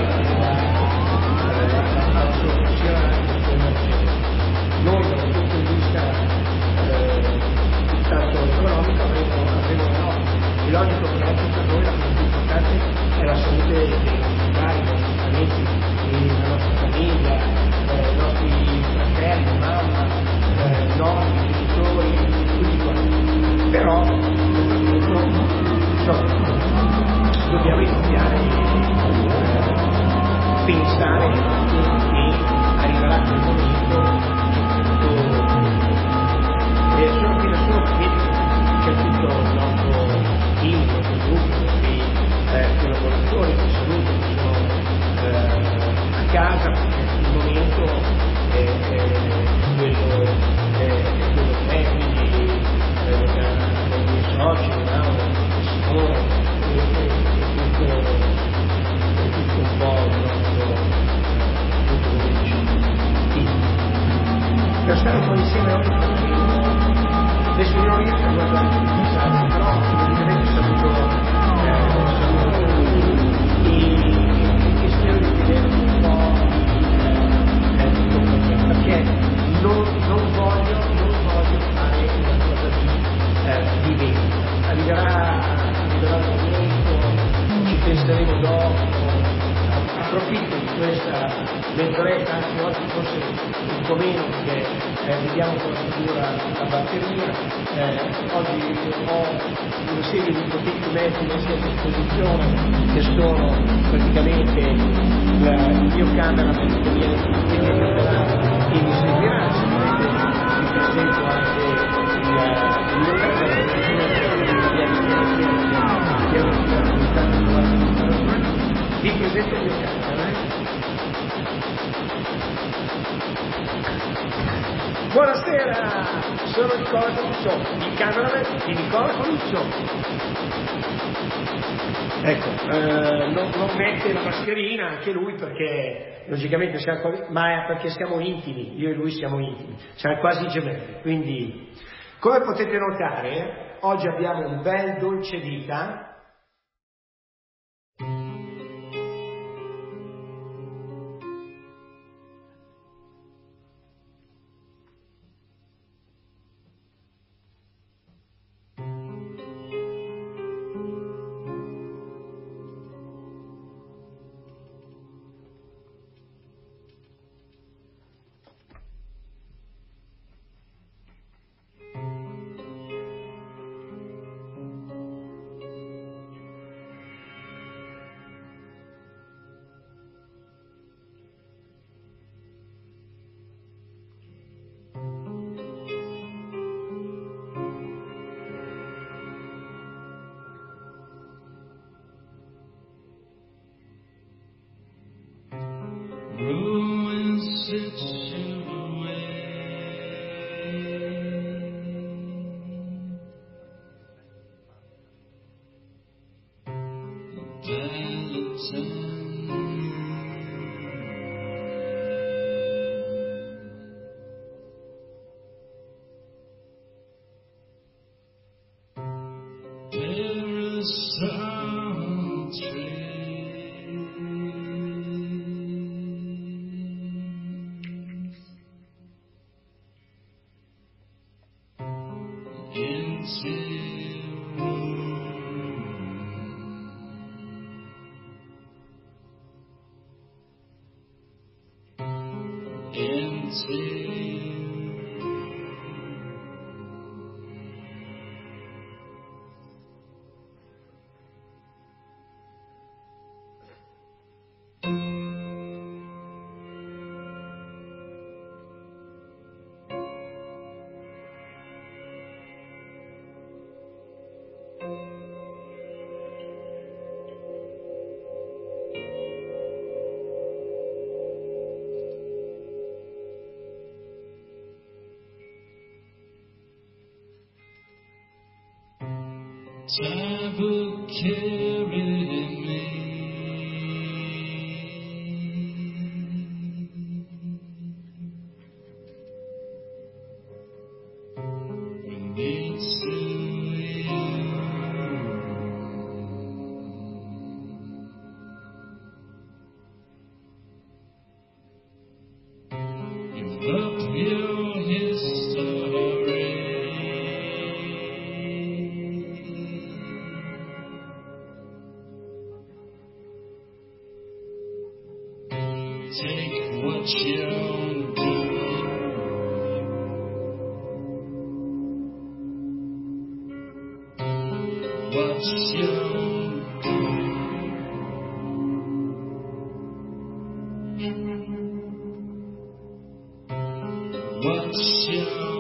alla soluzione anche l'emergenza. Noi dal punto di vista eh, tanto economico avremo, avremo una nota. È logico che anche per noi la cosa più importante è la salute dei nostri cari, dei nostri parenti, la nostra famiglia, eh, i nostri fratelli, mamma, eh, nonni, genitori, tutti quanti. Però soprattutto insomma, dobbiamo iniziare a pensare che arriverà quel momento e sono qui da solo perché c'è tutto il nostro team, il nostro gruppo, i nostri eh, collaboratori che saluto, che sono eh, a casa perché il momento è, è quello è, è quello che è, quindi eh, con i miei soci, Mauro, Simone, è, è, è, tutto, è tutto un po' il nostro tutto come dici team. Per stare un po' insieme oggi adesso io non riesco a guardare il messaggio, però evidentemente saluto eh, saluto e, e, e spero di vedervi un po' eh, tutto perfetto, perché non, non voglio non voglio fare una cosa di, eh, di vendita. Arriverà, arriverà il momento, ci penseremo dopo, approfitto di questa mezz'oretta, anche oggi forse un po' meno perché eh, vediamo come dura la batteria. Eh, oggi ho una serie di potenti mezzi messi a disposizione che sono praticamente la, il mio camera che viene che viene operato e mi servirà, sicuramente vi presento anche il, il mio camera che vi presento il mio camera. Buonasera, sono Nicola Coluccio, il cameraman di Nicola Coluccio. Ecco, eh, non, non mette la mascherina anche lui perché logicamente siamo quasi, ma è perché siamo intimi, io e lui siamo intimi, siamo quasi gemelli, quindi come potete notare oggi abbiamo un bel dolce vita. Time will carry me. When it's to you, give up your history. Take what you do. What you do. What you do.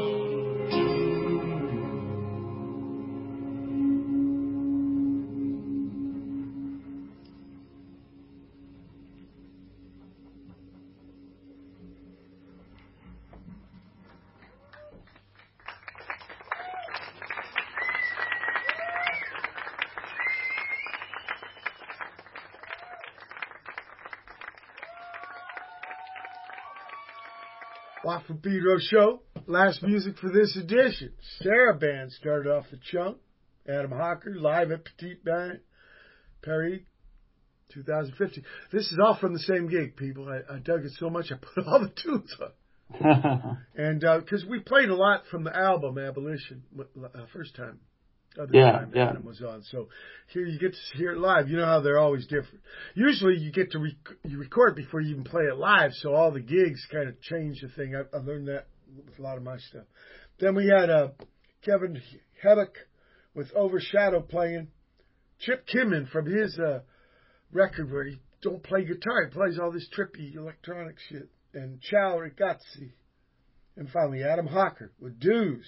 Watt from Pedro Show. Last music for this edition. Sarah Band started off the chunk. Adam Hawker live at Petite Band Paris twenty fifteen. This is all from the same gig, people. I, I dug it so much I put all the tunes on. And because uh, we played a lot from the album Abolition uh, first time. Other Yeah, time yeah. Adam was on. So here you get to hear it live. You know how they're always different. Usually you get to rec- you record before you even play it live, so all the gigs kind of change the thing. I, I learned that with a lot of my stuff. Then we had uh, Kevin Hebbuck with Overshadow playing. Chip Kinman from his uh, record where he don't play guitar, he plays all this trippy electronic shit. And Ciao Ragazzi. And finally Adam Hawker with Dues.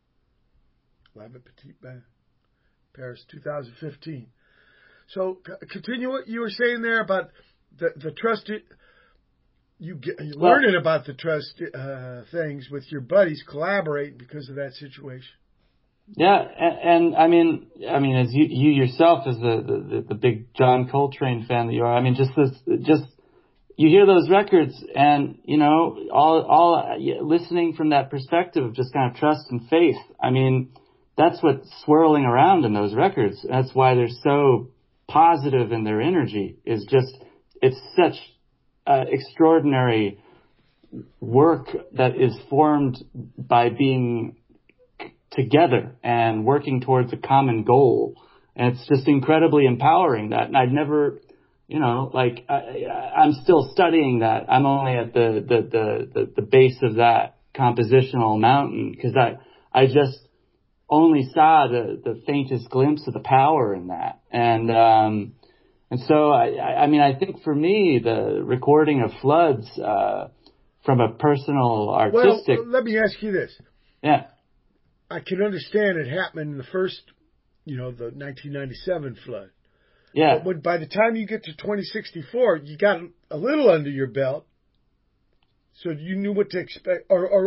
Live at Petite Band, Paris, two thousand fifteen. So c- continue what you were saying there about the the trust. You get you're Well, learning about the trust uh, things with your buddies, collaborating because of that situation. Yeah, and, and I mean, I mean, as you you yourself, as the, the the big John Coltrane fan that you are, I mean, just this, just you hear those records, and you know, all all listening from that perspective of just kind of trust and faith. I mean, that's what's swirling around in those records. That's why they're so positive in their energy. Is just it's such uh, extraordinary work that is formed by being together and working towards a common goal. And it's just incredibly empowering that. And I'd never, you know, like I, I'm still studying that. I'm only at the, the, the, the, the base of that compositional mountain because I, I just only saw the, the faintest glimpse of the power in that. And, um, and so I, I mean, I think for me, the recording of Floods, uh, from a personal artistic. Well, let me ask you this. Yeah. I can understand it happening in the first, you know, the nineteen ninety-seven flood. Yeah. But when, by the time you get to twenty sixty-four, you got a little under your belt, so you knew what to expect. Or, or,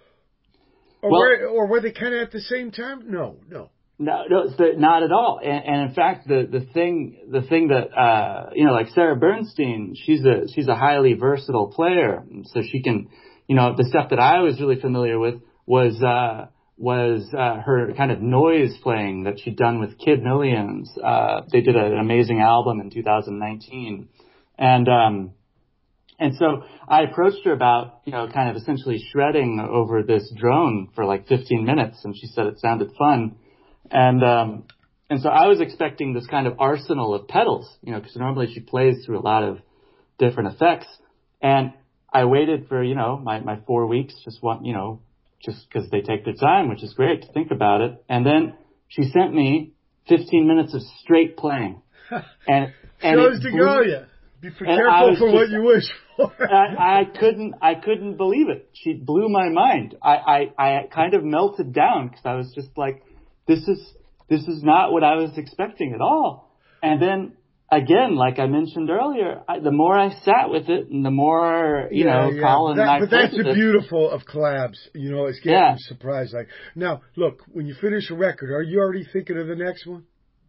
or, Well, were, or were they kind of at the same time? No, no. No, no, it's the, not at all. And, and in fact, the, the thing, the thing that, uh, you know, like Sarah Bernstein, she's a, she's a highly versatile player. So she can, you know, the stuff that I was really familiar with was, uh, was, uh, her kind of noise playing that she'd done with Kid Millions. Uh, they did an amazing album in two thousand nineteen. And, um, and so I approached her about, you know, kind of essentially shredding over this drone for like fifteen minutes. And she said it sounded fun. And, um, and so I was expecting this kind of arsenal of pedals, you know, because normally she plays through a lot of different effects. And I waited for, you know, my, my four weeks, just want, you know, just because they take their time, which is great to think about it. And then she sent me fifteen minutes of straight playing. And, and shows it to blew, go, yeah. Be careful for just, what you wish for. I, I couldn't, I couldn't believe it. She blew my mind. I, I, I kind of melted down because I was just like, this is, this is not what I was expecting at all. And then again, like I mentioned earlier, I, the more I sat with it and the more, you yeah, know, yeah. Colin that, and I But that's the it. beautiful of collabs. You know, it's getting Yeah. surprised. Like, now, look, when you finish a record, are you already thinking of the next one?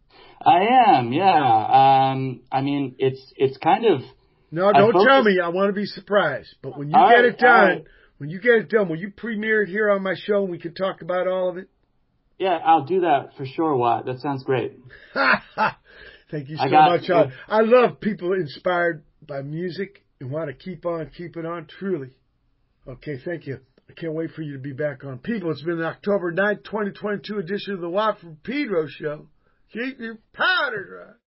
I am, yeah. Um, I mean, it's, it's kind of. No, don't focus, tell me. I want to be surprised. But when you all get right, it done, right. when you get it done, will you premiere it here on my show and we can talk about all of it? Yeah, I'll do that for sure, Watt. That sounds great. Thank you so got, much. I, I love people inspired by music and want to keep on keeping on, truly. Okay, thank you. I can't wait for you to be back on. People, it's been the October ninth, twenty twenty-two edition of the Watt from Pedro Show. Keep your powder dry.